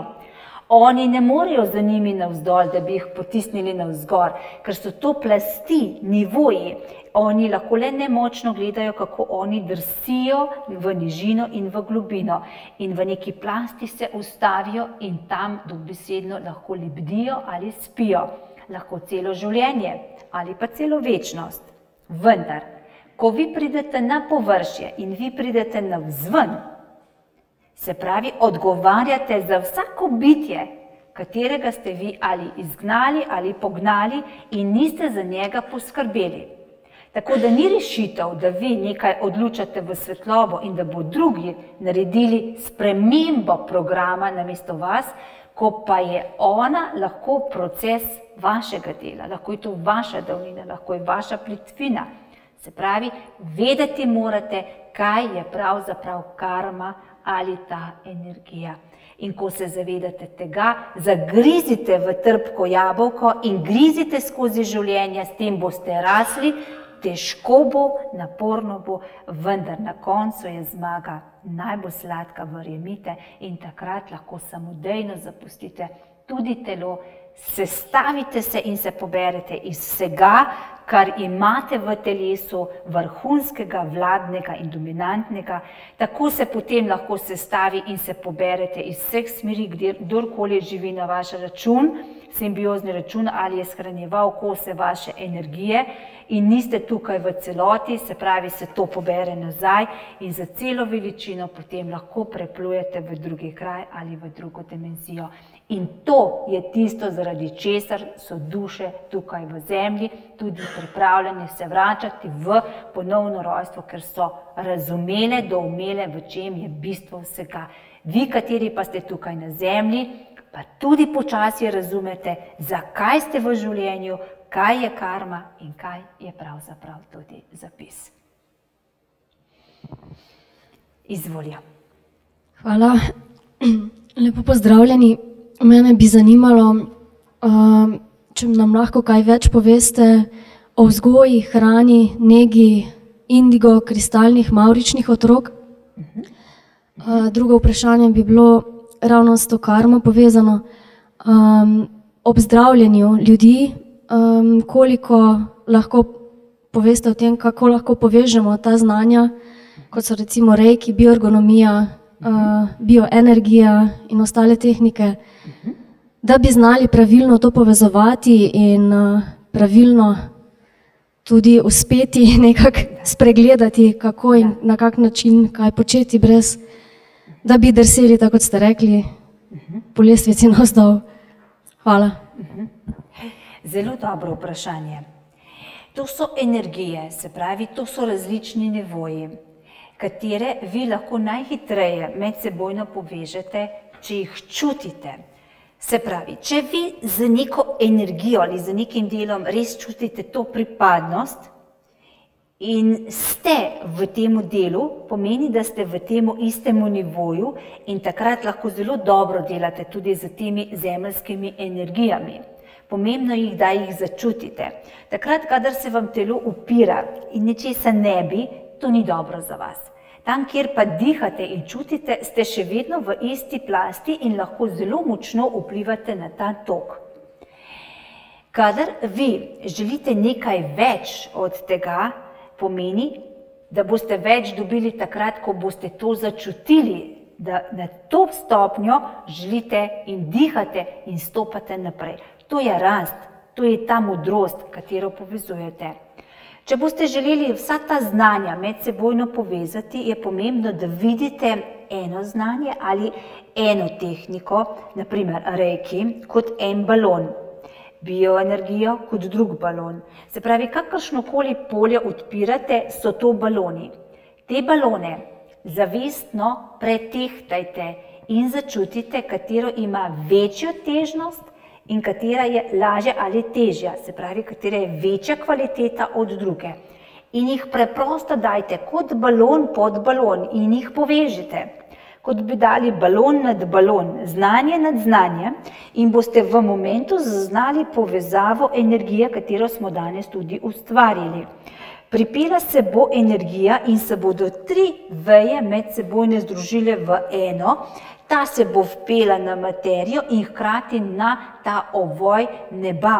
Oni ne morejo za njimi navzdol, da bi jih potisnili navzgor, ker so to plasti, nivoji. Oni lahko le nemočno gledajo, kako oni drsijo v nižino in v globino. In v neki plasti se ustavijo in tam dobesedno lahko lebdijo ali spijo. Lahko celo življenje ali pa celo večnost. Vendar, ko vi pridete na površje in vi pridete navzven, se pravi, odgovarjate za vsako bitje, katerega ste vi ali izgnali ali pognali in niste za njega poskrbeli. Tako da ni rešitev, da vi nekaj odlučate v svetlobo in da bo drugi naredili spremembo programa namesto vas, ko pa je ona lahko proces vašega dela, lahko je to vaša davnina, lahko je vaša plitvina. Se pravi, vedeti morate, kaj je pravzaprav karma ali ta energija. In ko se zavedate tega, zagrizite v trpko jabolko in grizite skozi življenje, s tem boste rasli, težko bo, naporno bo, vendar na koncu je zmaga najbolj sladka, verjemite, in takrat lahko samodejno zapustite tudi telo, sestavite se in se poberete iz vsega, kar imate v telesu, vrhunskega, vladnega in dominantnega. Tako se potem lahko sestavi in se poberete iz vseh smeri, kdorkoli živi na vaš račun. simbiozni račun ali je shranjeval kose vaše energije in niste tukaj v celoti, se pravi, se to pobere nazaj in za celo veličino potem lahko preplujete v drugi kraj ali v drugo dimenzijo. In to je tisto, zaradi česar so duše tukaj v zemlji tudi pripravljene se vračati v ponovno rojstvo, ker so razumele, doumele, v čem je bistvo vsega. Vi, kateri pa ste tukaj na zemlji, pa tudi počasi razumete, zakaj ste v življenju, kaj je karma in kaj je pravzaprav tudi zapis. Izvolja. Hvala. Lepo pozdravljeni. Mene bi zanimalo, če nam lahko kaj več poveste o vzgoji, hrani, negi indigo kristalnih mavričnih otrok. Drugo vprašanje bi bilo ravno s to karmo povezano. Ob zdravljenju ljudi, koliko lahko poveste o tem, kako lahko povežemo ta znanja, kot so recimo reiki, bioergonomija, bioenergija in ostale tehnike, da bi znali pravilno to povezovati in pravilno tudi uspeti nekako spregledati, kako in na kak način kaj početi brez, da bi drseli, tako kot ste rekli, po lestvici navzdol. Hvala. Zelo dobro vprašanje. To so energije, se pravi, to so različni nivoji, katere vi lahko najhitreje medsebojno povežete, če jih čutite. Se pravi, če vi z neko energijo ali z nekim delom res čutite to pripadnost in ste v temu delu, pomeni, da ste v temu istemu nivoju in takrat lahko zelo dobro delate tudi z temi zemeljskimi energijami. Pomembno jih, da jih začutite. Takrat, kadar se vam telo upira in nečesa ne bi, to ni dobro za vas. Tam, kjer pa dihate in čutite, ste še vedno v isti plasti in lahko zelo močno vplivate na ta tok. Kadar vi želite nekaj več od tega, pomeni, da boste več dobili takrat, ko boste to začutili, da na to stopnjo želite in dihate in stopate naprej. To je rast, to je ta modrost, katero povezujete. Če boste želeli vsa ta znanja medsebojno povezati, je pomembno, da vidite eno znanje ali eno tehniko, naprimer reiki, kot en balon, bioenergijo kot drug balon. Se pravi, kakršnokoli polje odpirate, so to baloni. Te balone zavestno pretehtajte in začutite, katero ima večjo težnost in katera je lažja ali težja, se pravi, katera je večja kvaliteta od druge. In jih preprosto dajte kot balon pod balon in jih povežite. Kot bi dali balon nad balon, znanje nad znanje in boste v momentu zaznali povezavo energije, katero smo danes tudi ustvarili. Pripela se bo energija in se bodo tri veje medsebojne združile v eno, ta se bo vpela na materijo in hkrati na ta ovoj neba.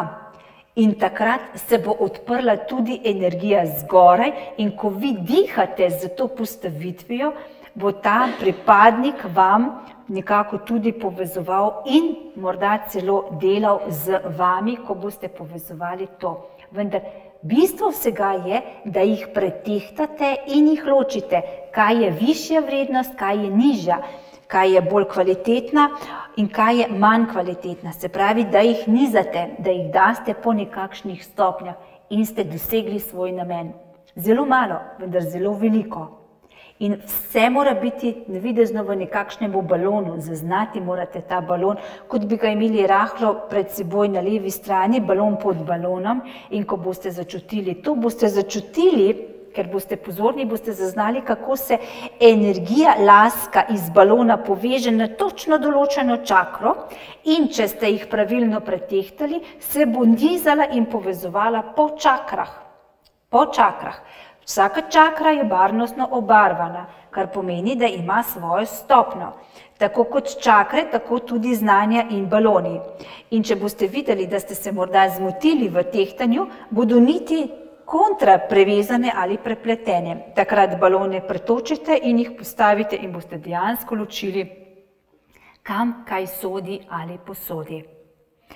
In takrat se bo odprla tudi energija zgoraj in ko vi dihate z to postavitvijo, bo ta pripadnik vam nekako tudi povezoval in morda celo delal z vami, ko boste povezovali to. Vendar bistvo vsega je, da jih pretehtate in jih ločite, kaj je višja vrednost, kaj je nižja, kaj je bolj kvalitetna in kaj je manj kvalitetna. Se pravi, da jih nizate, da jih daste po nekakšnih stopnjah in ste dosegli svoj namen. Zelo malo, vendar zelo veliko. In vse mora biti navidezno v nekakšnemu balonu, zaznati morate ta balon, kot bi ga imeli rahlo pred seboj na levi strani, balon pod balonom, in ko boste začutili to, boste začutili, ker boste pozorni, boste zaznali, kako se energija laska iz balona poveže na točno določeno čakro in če ste jih pravilno pretehtali, se bo nizala in povezovala po čakrah. Po čakrah. Vsaka čakra je barvnostno obarvana, kar pomeni, da ima svojo stopnjo. Tako kot čakre, tako tudi znanja in baloni. In če boste videli, da ste se morda zmotili v tehtanju, bodo niti kontra prevezane ali prepletene. Takrat balone pretočite in jih postavite in boste dejansko ločili, kam kaj sodi ali posodi.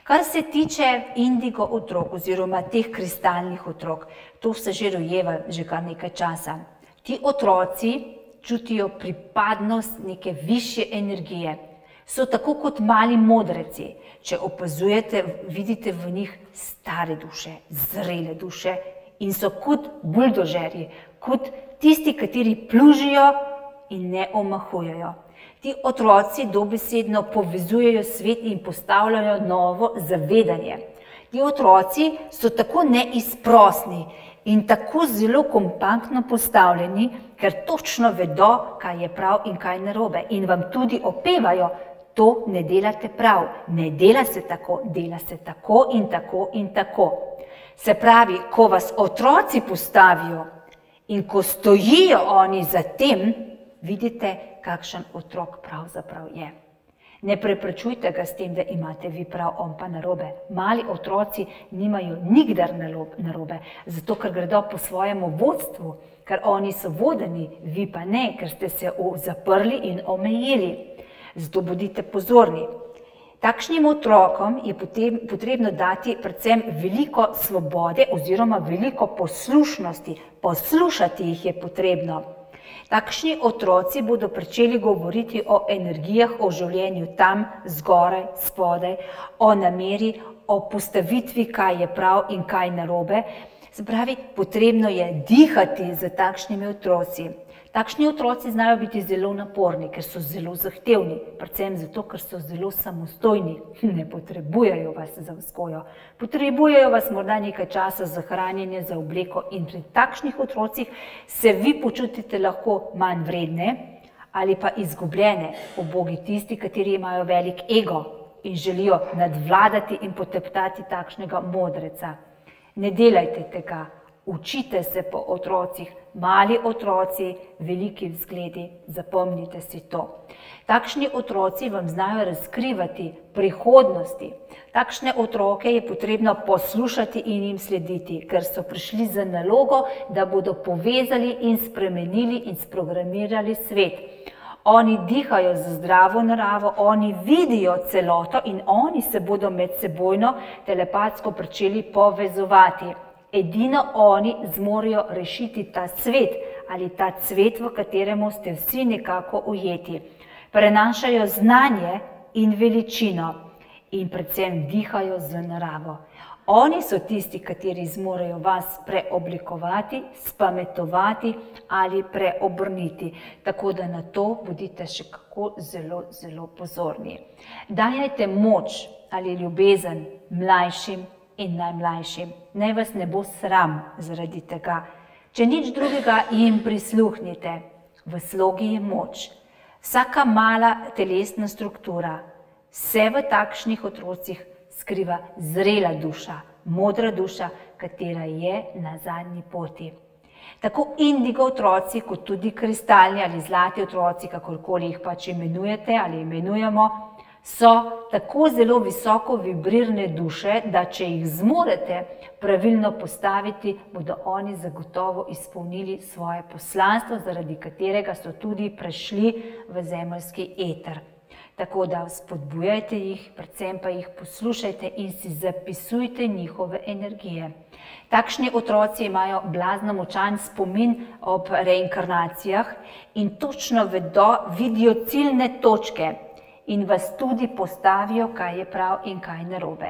Kar se tiče indigo otrok oziroma teh kristalnih otrok, to se že rojeva že kar nekaj časa. Ti otroci čutijo pripadnost neke višje energije. So tako kot mali modreci. Če opazujete, vidite v njih stare duše, zrele duše in so kot buldožerji, kot tisti, kateri plužijo in ne omahujejo. Ti otroci dobesedno povezujejo svet in postavljajo novo zavedanje. Ti otroci so tako neizprosni in tako zelo kompaktno postavljeni, ker točno vedo, kaj je prav in kaj narobe. In vam tudi opevajo, to ne delate prav, ne dela se tako, dela se tako in tako in tako. Se pravi, ko vas otroci postavijo in ko stojijo oni za tem, vidite, kakšen otrok pravzaprav je. Ne preprečujte ga s tem, da imate vi prav, on pa narobe. Mali otroci nimajo nikdar narobe, zato ker gredo po svojemu vodstvu, ker oni so vodeni, vi pa ne, ker ste se zaprli in omejili. Zato bodite pozorni. Takšnim otrokom je potrebno dati predvsem veliko svobode oziroma veliko poslušnosti. Poslušati jih je potrebno. Takšni otroci bodo pričeli govoriti o energijah, o življenju tam, zgoraj, spodaj, o nameri, o postavitvi, kaj je prav in kaj narobe. Se pravi, potrebno je dihati z takšnimi otroci. Takšni otroci znajo biti zelo naporni, ker so zelo zahtevni, predvsem zato, ker so zelo samostojni, ne potrebujejo vas za vzgojo. Potrebujejo vas morda nekaj časa za hranjenje, za obleko in pri takšnih otrocih se vi počutite lahko manj vredne ali pa izgubljene, ubogi tisti, kateri imajo velik ego in želijo nadvladati in poteptati takšnega modreca. Ne delajte tega. Učite se po otrocih, mali otroci, veliki vzgledi, zapomnite si to. Takšni otroci vam znajo razkrivati prihodnosti. Takšne otroke je potrebno poslušati in jim slediti, ker so prišli za nalogo, da bodo povezali in spremenili in sprogramirali svet. Oni dihajo z zdravo naravo, oni vidijo celoto in oni se bodo medsebojno telepatsko pričeli povezovati. Edino oni zmorejo rešiti ta svet ali ta cvet, v kateremu ste vsi nekako ujeti. Prenašajo znanje in veličino in predvsem dihajo z naravo. Oni so tisti, kateri zmorejo vas preoblikovati, spametovati ali preobrniti. Tako da na to bodite še kako zelo, zelo pozorni. Dajajte moč ali ljubezen mlajšim in najmlajšim. Naj vas ne bo sram zaradi tega. Če nič drugega, jim prisluhnite. V slogi je moč. Vsaka mala telesna struktura se v takšnih otrocih skriva zrela duša, modra duša, katera je na zadnji poti. Tako indigo otroci, kot tudi kristalni ali zlati otroci, kakorkoli jih pač imenujete ali imenujemo, so tako zelo visoko vibrirne duše, da če jih zmorete pravilno postaviti, bodo oni zagotovo izpolnili svoje poslanstvo, zaradi katerega so tudi prešli v zemeljski eter. Tako da spodbujajte jih, predvsem pa jih poslušajte in si zapisujte njihove energije. Takšni otroci imajo blazno močan spomin ob reinkarnacijah in točno vedo, vidijo ciljne točke in vas tudi postavijo, kaj je prav in kaj narobe.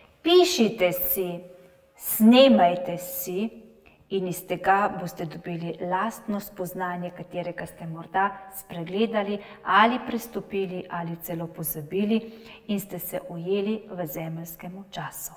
Pišite si, snemajte si in iz tega boste dobili lastno spoznanje, katerega ste morda spregledali ali prestopili ali celo pozabili in ste se ujeli v zemeljskemu času.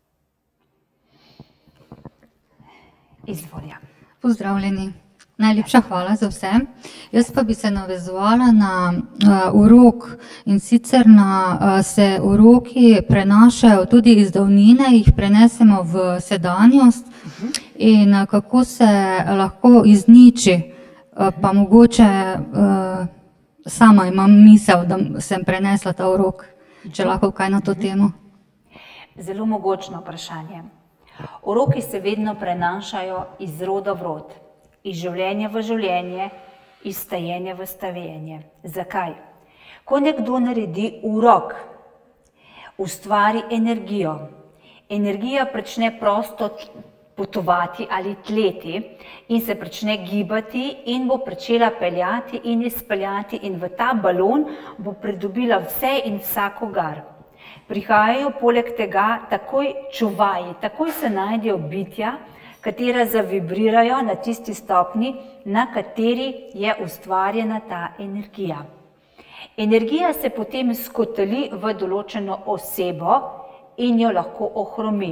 Izvolja. Pozdravljeni. Najlepša hvala za vse. Jaz pa bi se navezovala na uh, urok in sicer na uh, se uroki prenašajo tudi iz davnine, jih prenesemo v sedanjost in uh, kako se lahko izniči, uh, pa mogoče uh, sama imam misel, da sem prenesla ta urok, če lahko kaj na to temo. Zelo mogočno vprašanje. Uroki se vedno prenašajo iz roda v rod. Iz življenja v življenje, iz stajenja v stajenje. Zakaj? Ko nekdo naredi urok, ustvari energijo. Energija prične prosto potovati ali tleti in se prične gibati in bo pričela peljati in izpeljati in v ta balon bo pridobila vse in vsakogar. Prihajajo poleg tega takoj čuvaji, takoj se najdejo bitja, katera zavibrirajo na tisti stopni, na kateri je ustvarjena ta energija. Energija se potem skoteli v določeno osebo in jo lahko ohromi.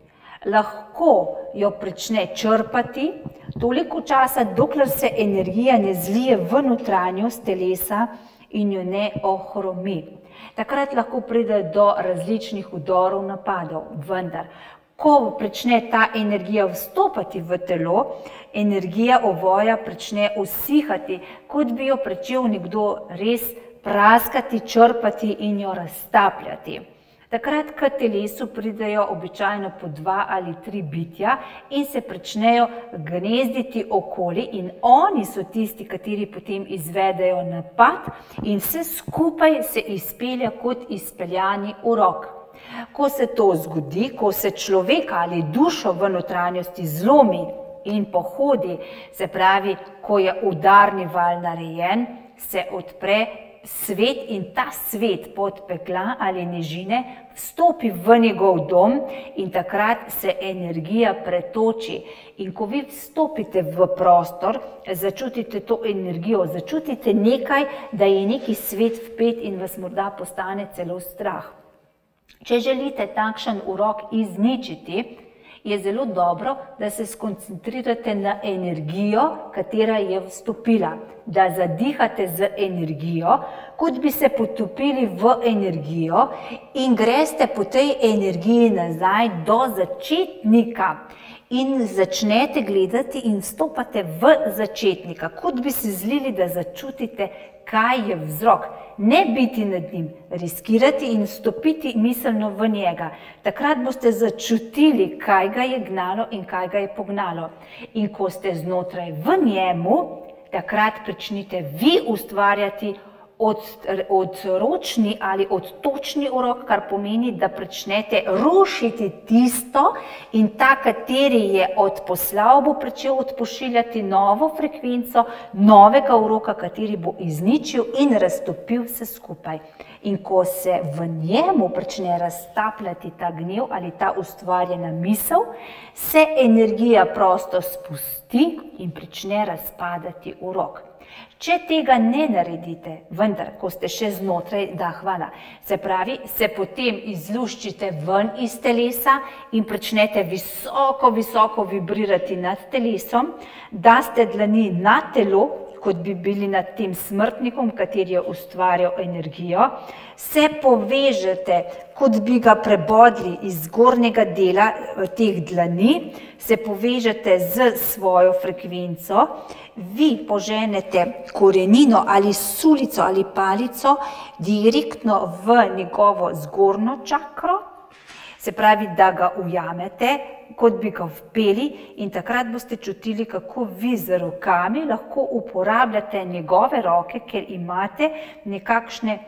Lahko jo prične črpati toliko časa, dokler se energija ne zlije v notranjost telesa in jo ne ohromi. Takrat lahko pride do različnih vdorov, napadov, vendar, ko prične ta energija vstopati v telo, energija ovoja prične usihati, kot bi jo pričel nekdo res praskati, črpati in jo raztapljati. Takrat k telesu pridejo običajno po dva ali tri bitja in se pričnejo gnezditi okoli in oni so tisti, kateri potem izvedejo napad in vse skupaj se izpelja kot izpeljani urok. Ko se to zgodi, ko se človeka ali dušo v notranjosti zlomi in pohodi, se pravi, ko je udarni val narejen, se odpre svet in ta svet pod pekla ali nižine vstopi v njegov dom in takrat se energija pretoči. In ko vi vstopite v prostor, začutite to energijo, začutite nekaj, da je neki svet vpet in vas morda postane celo strah. Če želite takšen urok izničiti, je zelo dobro, da se skoncentrirate na energijo, katera je vstopila, da zadihate z energijo, kot bi se potopili v energijo in greste po tej energiji nazaj do začetnika in začnete gledati in vstopate v začetnika, kot bi se zlili, da začutite, kaj je vzrok. Ne biti nad njim, riskirati in vstopiti miselno v njega. Takrat boste začutili, kaj ga je gnalo in kaj ga je pognalo. In ko ste znotraj v njemu, takrat pričnite vi ustvarjati od, odročni ali odtočni urok, kar pomeni, da pričnete rušiti tisto in ta, kateri je odposlal, bo pričel odpošiljati novo frekvenco, novega uroka, kateri bo izničil in raztopil vse skupaj. In ko se v njemu prične raztapljati ta gnev ali ta ustvarjena misel, se energija prosto spusti in prične razpadati urok. Če tega ne naredite, vendar, ko ste še znotraj, da, hvala, se pravi, se potem izluščite ven iz telesa in pričnete visoko, visoko vibrirati nad telesom, daste dlani na telo, kot bi bili nad tem smrtnikom, kateri je ustvarjal energijo, se povežete, kot bi ga prebodli iz zgornjega dela teh dlani, se povežete z svojo frekvenco, vi poženete korenino ali sulico ali palico direktno v njegovo zgornjo čakro, se pravi, da ga ujamete, kot bi ga vpeli in takrat boste čutili, kako vi z rokami lahko uporabljate njegove roke, ker imate nekakšne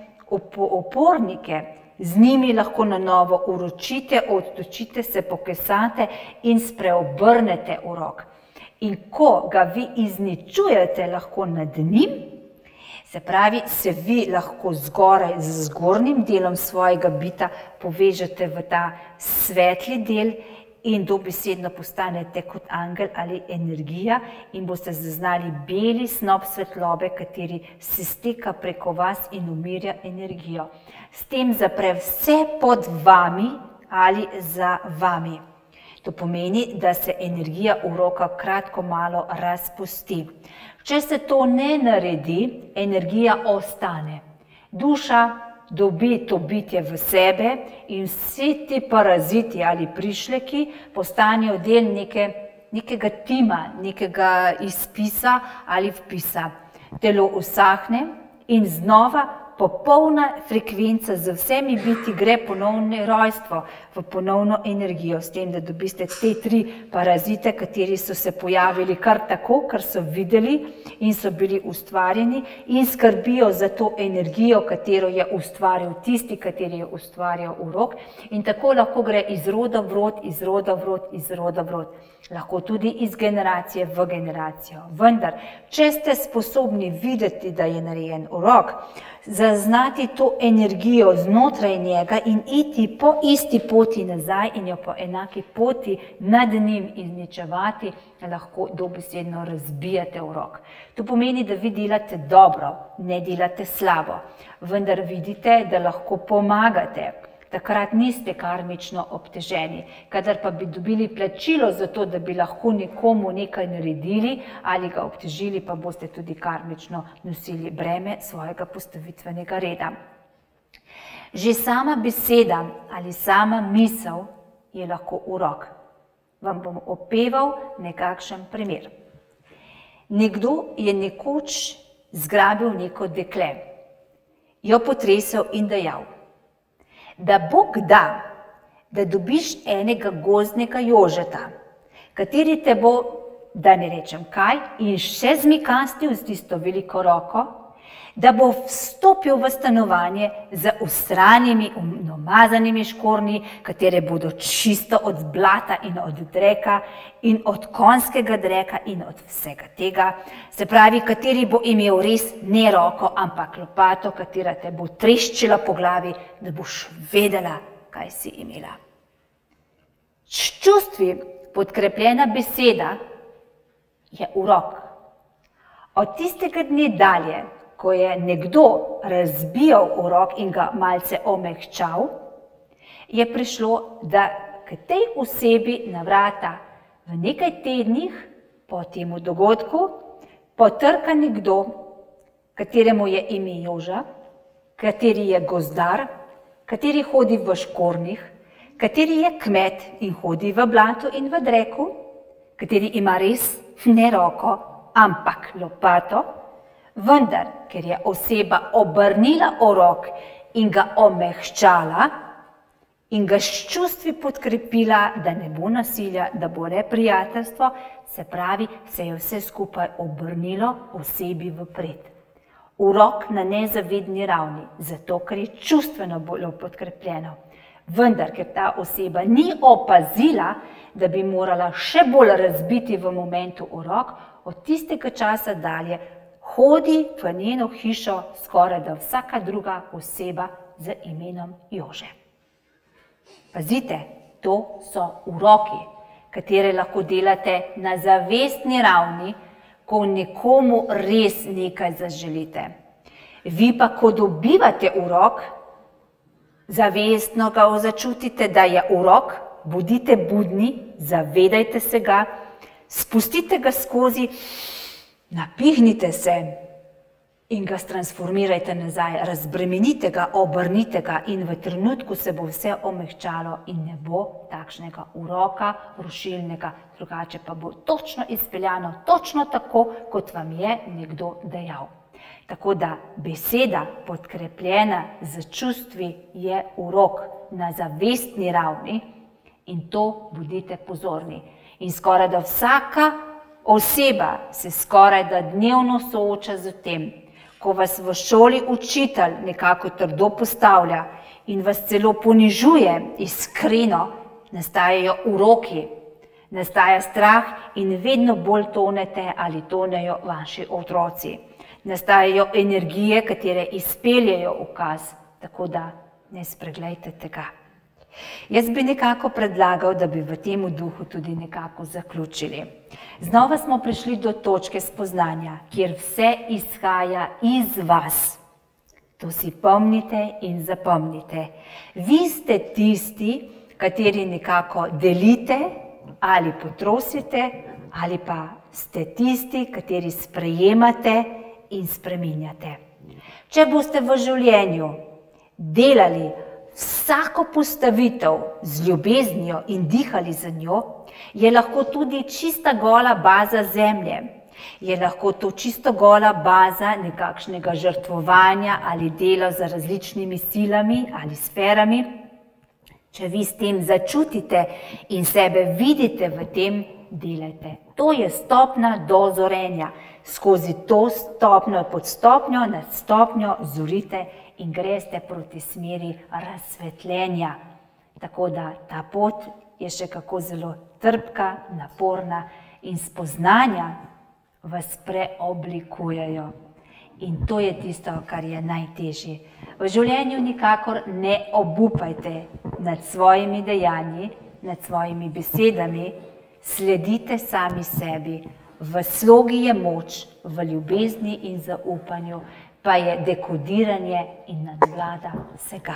opornike. Z njimi lahko na novo uročite, odtočite se, pokesate in spreobrnete urok. In ko ga vi izničujete lahko nad njim, se pravi, se vi lahko zgoraj z zgornjim delom svojega bita povežete v ta svetli del in dobesedno postanete kot angel ali energija in boste zaznali beli snop svetlobe, kateri se steka preko vas in umirja energijo. S tem zapre vse pod vami ali za vami. To pomeni, da se energija uroka kratko malo razpusti. Če se to ne naredi, energija ostane. Duša dobi to bitje v sebe in vsi ti paraziti ali prišleki postanejo del neke, nekega tima, nekega izpisa ali vpisa. Telo usahne in znova popolna frekvenca z vsemi biti gre ponovno rojstvo, v ponovno energijo, s tem, da dobiste te tri parazite, kateri so se pojavili kar tako, kar so videli in so bili ustvarjeni in skrbijo za to energijo, katero je ustvaril tisti, kateri je ustvarjal urok, in tako lahko gre iz roda v rod, iz roda v rod, iz roda v rod. Lahko tudi iz generacije v generacijo. Vendar, če ste sposobni videti, da je narejen urok, zaznati to energijo znotraj njega in iti po isti poti nazaj in jo po enaki poti nad njim izničevati, lahko dobesedno razbijate urok. To pomeni, da vi delate dobro, ne delate slabo, vendar vidite, da lahko pomagate. Takrat niste karmično obteženi. Kadar pa bi dobili plačilo za to, da bi lahko nekomu nekaj naredili ali ga obtežili, pa boste tudi karmično nosili breme svojega postavitvenega reda. Že sama beseda ali sama misel je lahko urok. Vam bom opeval nekakšen primer. Nekdo je nekoč zgrabil neko dekle, jo potresel in dejal: da Bog da, da dobiš enega gozdnega Jožeta, kateri te bo, da ne rečem kaj, in še zmikastil z tisto veliko roko, da bo vstopil v stanovanje z ustranimi, namazanimi škornji, katere bodo čisto od blata in od dreka in od konjskega dreka in od vsega tega. Se pravi, kateri bo imel res ne roko, ampak lopato, katera te bo treščila po glavi, da boš vedela, kaj si imela. S čustvi podkrepljena beseda je urok. Od tistega dne dalje, ko je nekdo razbijal urok in ga malce omehčal, je prišlo, da k tej osebi na vrata v nekaj tednih po temu dogodku potrka nekdo, kateremu je ime Joža, kateri je gozdar, kateri hodi v škornjih, kateri je kmet in hodi v blatu in v dreku, kateri ima res ne roko, ampak lopato, vendar, ker je oseba obrnila urok in ga omehčala in ga s čustvi podkrepila, da ne bo nasilja, da bo le prijateljstvo, se pravi, se je vse skupaj obrnilo osebi v prid. Urok na nezavedni ravni, zato ker je čustveno bolj podkrepljeno. Vendar, ker ta oseba ni opazila, da bi morala še bolj razbiti v momentu urok, od tistega časa dalje hodi v njeno hišo skoraj da vsaka druga oseba z imenom Jože. Pazite, to so uroki, katere lahko delate na zavestni ravni, ko nekomu res nekaj zaželite. Vi pa, ko dobivate urok, zavestno ga začutite, da je urok, bodite budni, zavedajte se ga, spustite ga skozi, napihnite se in ga transformirajte nazaj, razbremenite ga, obrnite ga in v trenutku se bo vse omehčalo in ne bo takšnega uroka, rušilnega, drugače pa bo točno izpeljano, točno tako, kot vam je nekdo dejal. Tako da beseda podkrepljena z čustvi je urok na zavestni ravni in to bodite pozorni. In skoraj da vsaka oseba se skoraj da dnevno sooča z tem, ko vas v šoli učitelj nekako trdo postavlja in vas celo ponižuje iskreno, nastajajo uroki, nastaja strah in vedno bolj tonete ali tonejo vaši otroci. Nastajajo energije, katere izpeljejo ukaz, tako da ne spreglejte tega. Jaz bi nekako predlagal, da bi v tem duhu tudi nekako zaključili. Znova smo prišli do točke spoznanja, kjer vse izhaja iz vas. To si pomnite in zapomnite. Vi ste tisti, kateri nekako delite ali potrosite, ali pa ste tisti, kateri sprejemate in spreminjate. Če boste v življenju delali vsako postavitev z ljubeznijo in dihali za njo, je lahko tudi čista gola baza zemlje. Je lahko to čisto gola baza nekakšnega žrtvovanja ali dela z različnimi silami ali sferami. Če vi s tem začutite in sebe vidite v tem, delajte. To je stopnja dozorenja. Skozi to stopnjo pod stopnjo nad stopnjo zorite in greste proti smeri razsvetljenja. Tako da ta pot je še kako zelo trpka, naporna in spoznanja vas preoblikujejo. In to je tisto, kar je najtežje. V življenju nikakor ne obupajte nad svojimi dejanji, nad svojimi besedami, sledite sami sebi. V slogi je moč, v ljubezni in zaupanju pa je dekodiranje in nadvlada vsega.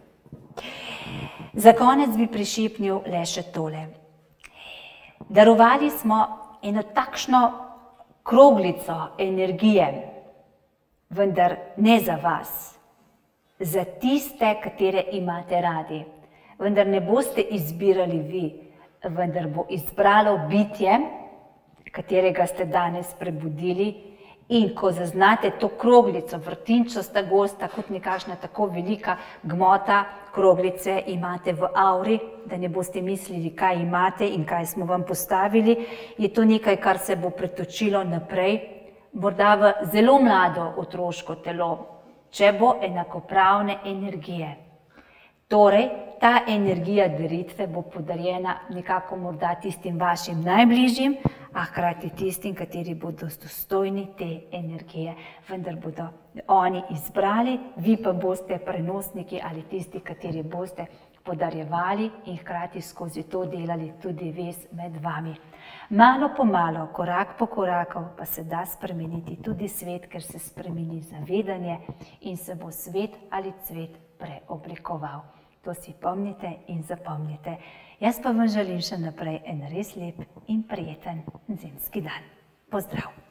Za konec bi prišepnil le še tole. Darovali smo eno takšno kroglico energije, vendar ne za vas, za tiste, katere imate radi. Vendar ne boste izbirali vi, vendar bo izbralo bitje, katerega ste danes prebudili, in ko zaznate to kroglico, vrtinčasta gosta, kot nekakšna tako velika gmota kroglice imate v auri, da ne boste mislili, kaj imate in kaj smo vam postavili, je to nekaj, kar se bo pretočilo naprej, morda v zelo mlado otroško telo, če bo enakopravne energije. Torej, ta energija daritve bo podarjena nekako morda tistim vašim najbližjim, a hkrati tistim, kateri bodo dostojni te energije. Vendar bodo oni izbrali, vi pa boste prenosniki ali tisti, kateri boste podarjevali in hkrati skozi to delali tudi vez med vami. Malo po malo, korak po koraku pa se da spremeniti tudi svet, ker se spremeni zavedanje in se bo svet ali cvet preoblikoval. To si pomnite in zapomnite. Jaz pa vam želim še naprej en res lep in prijeten zimski dan. Pozdrav!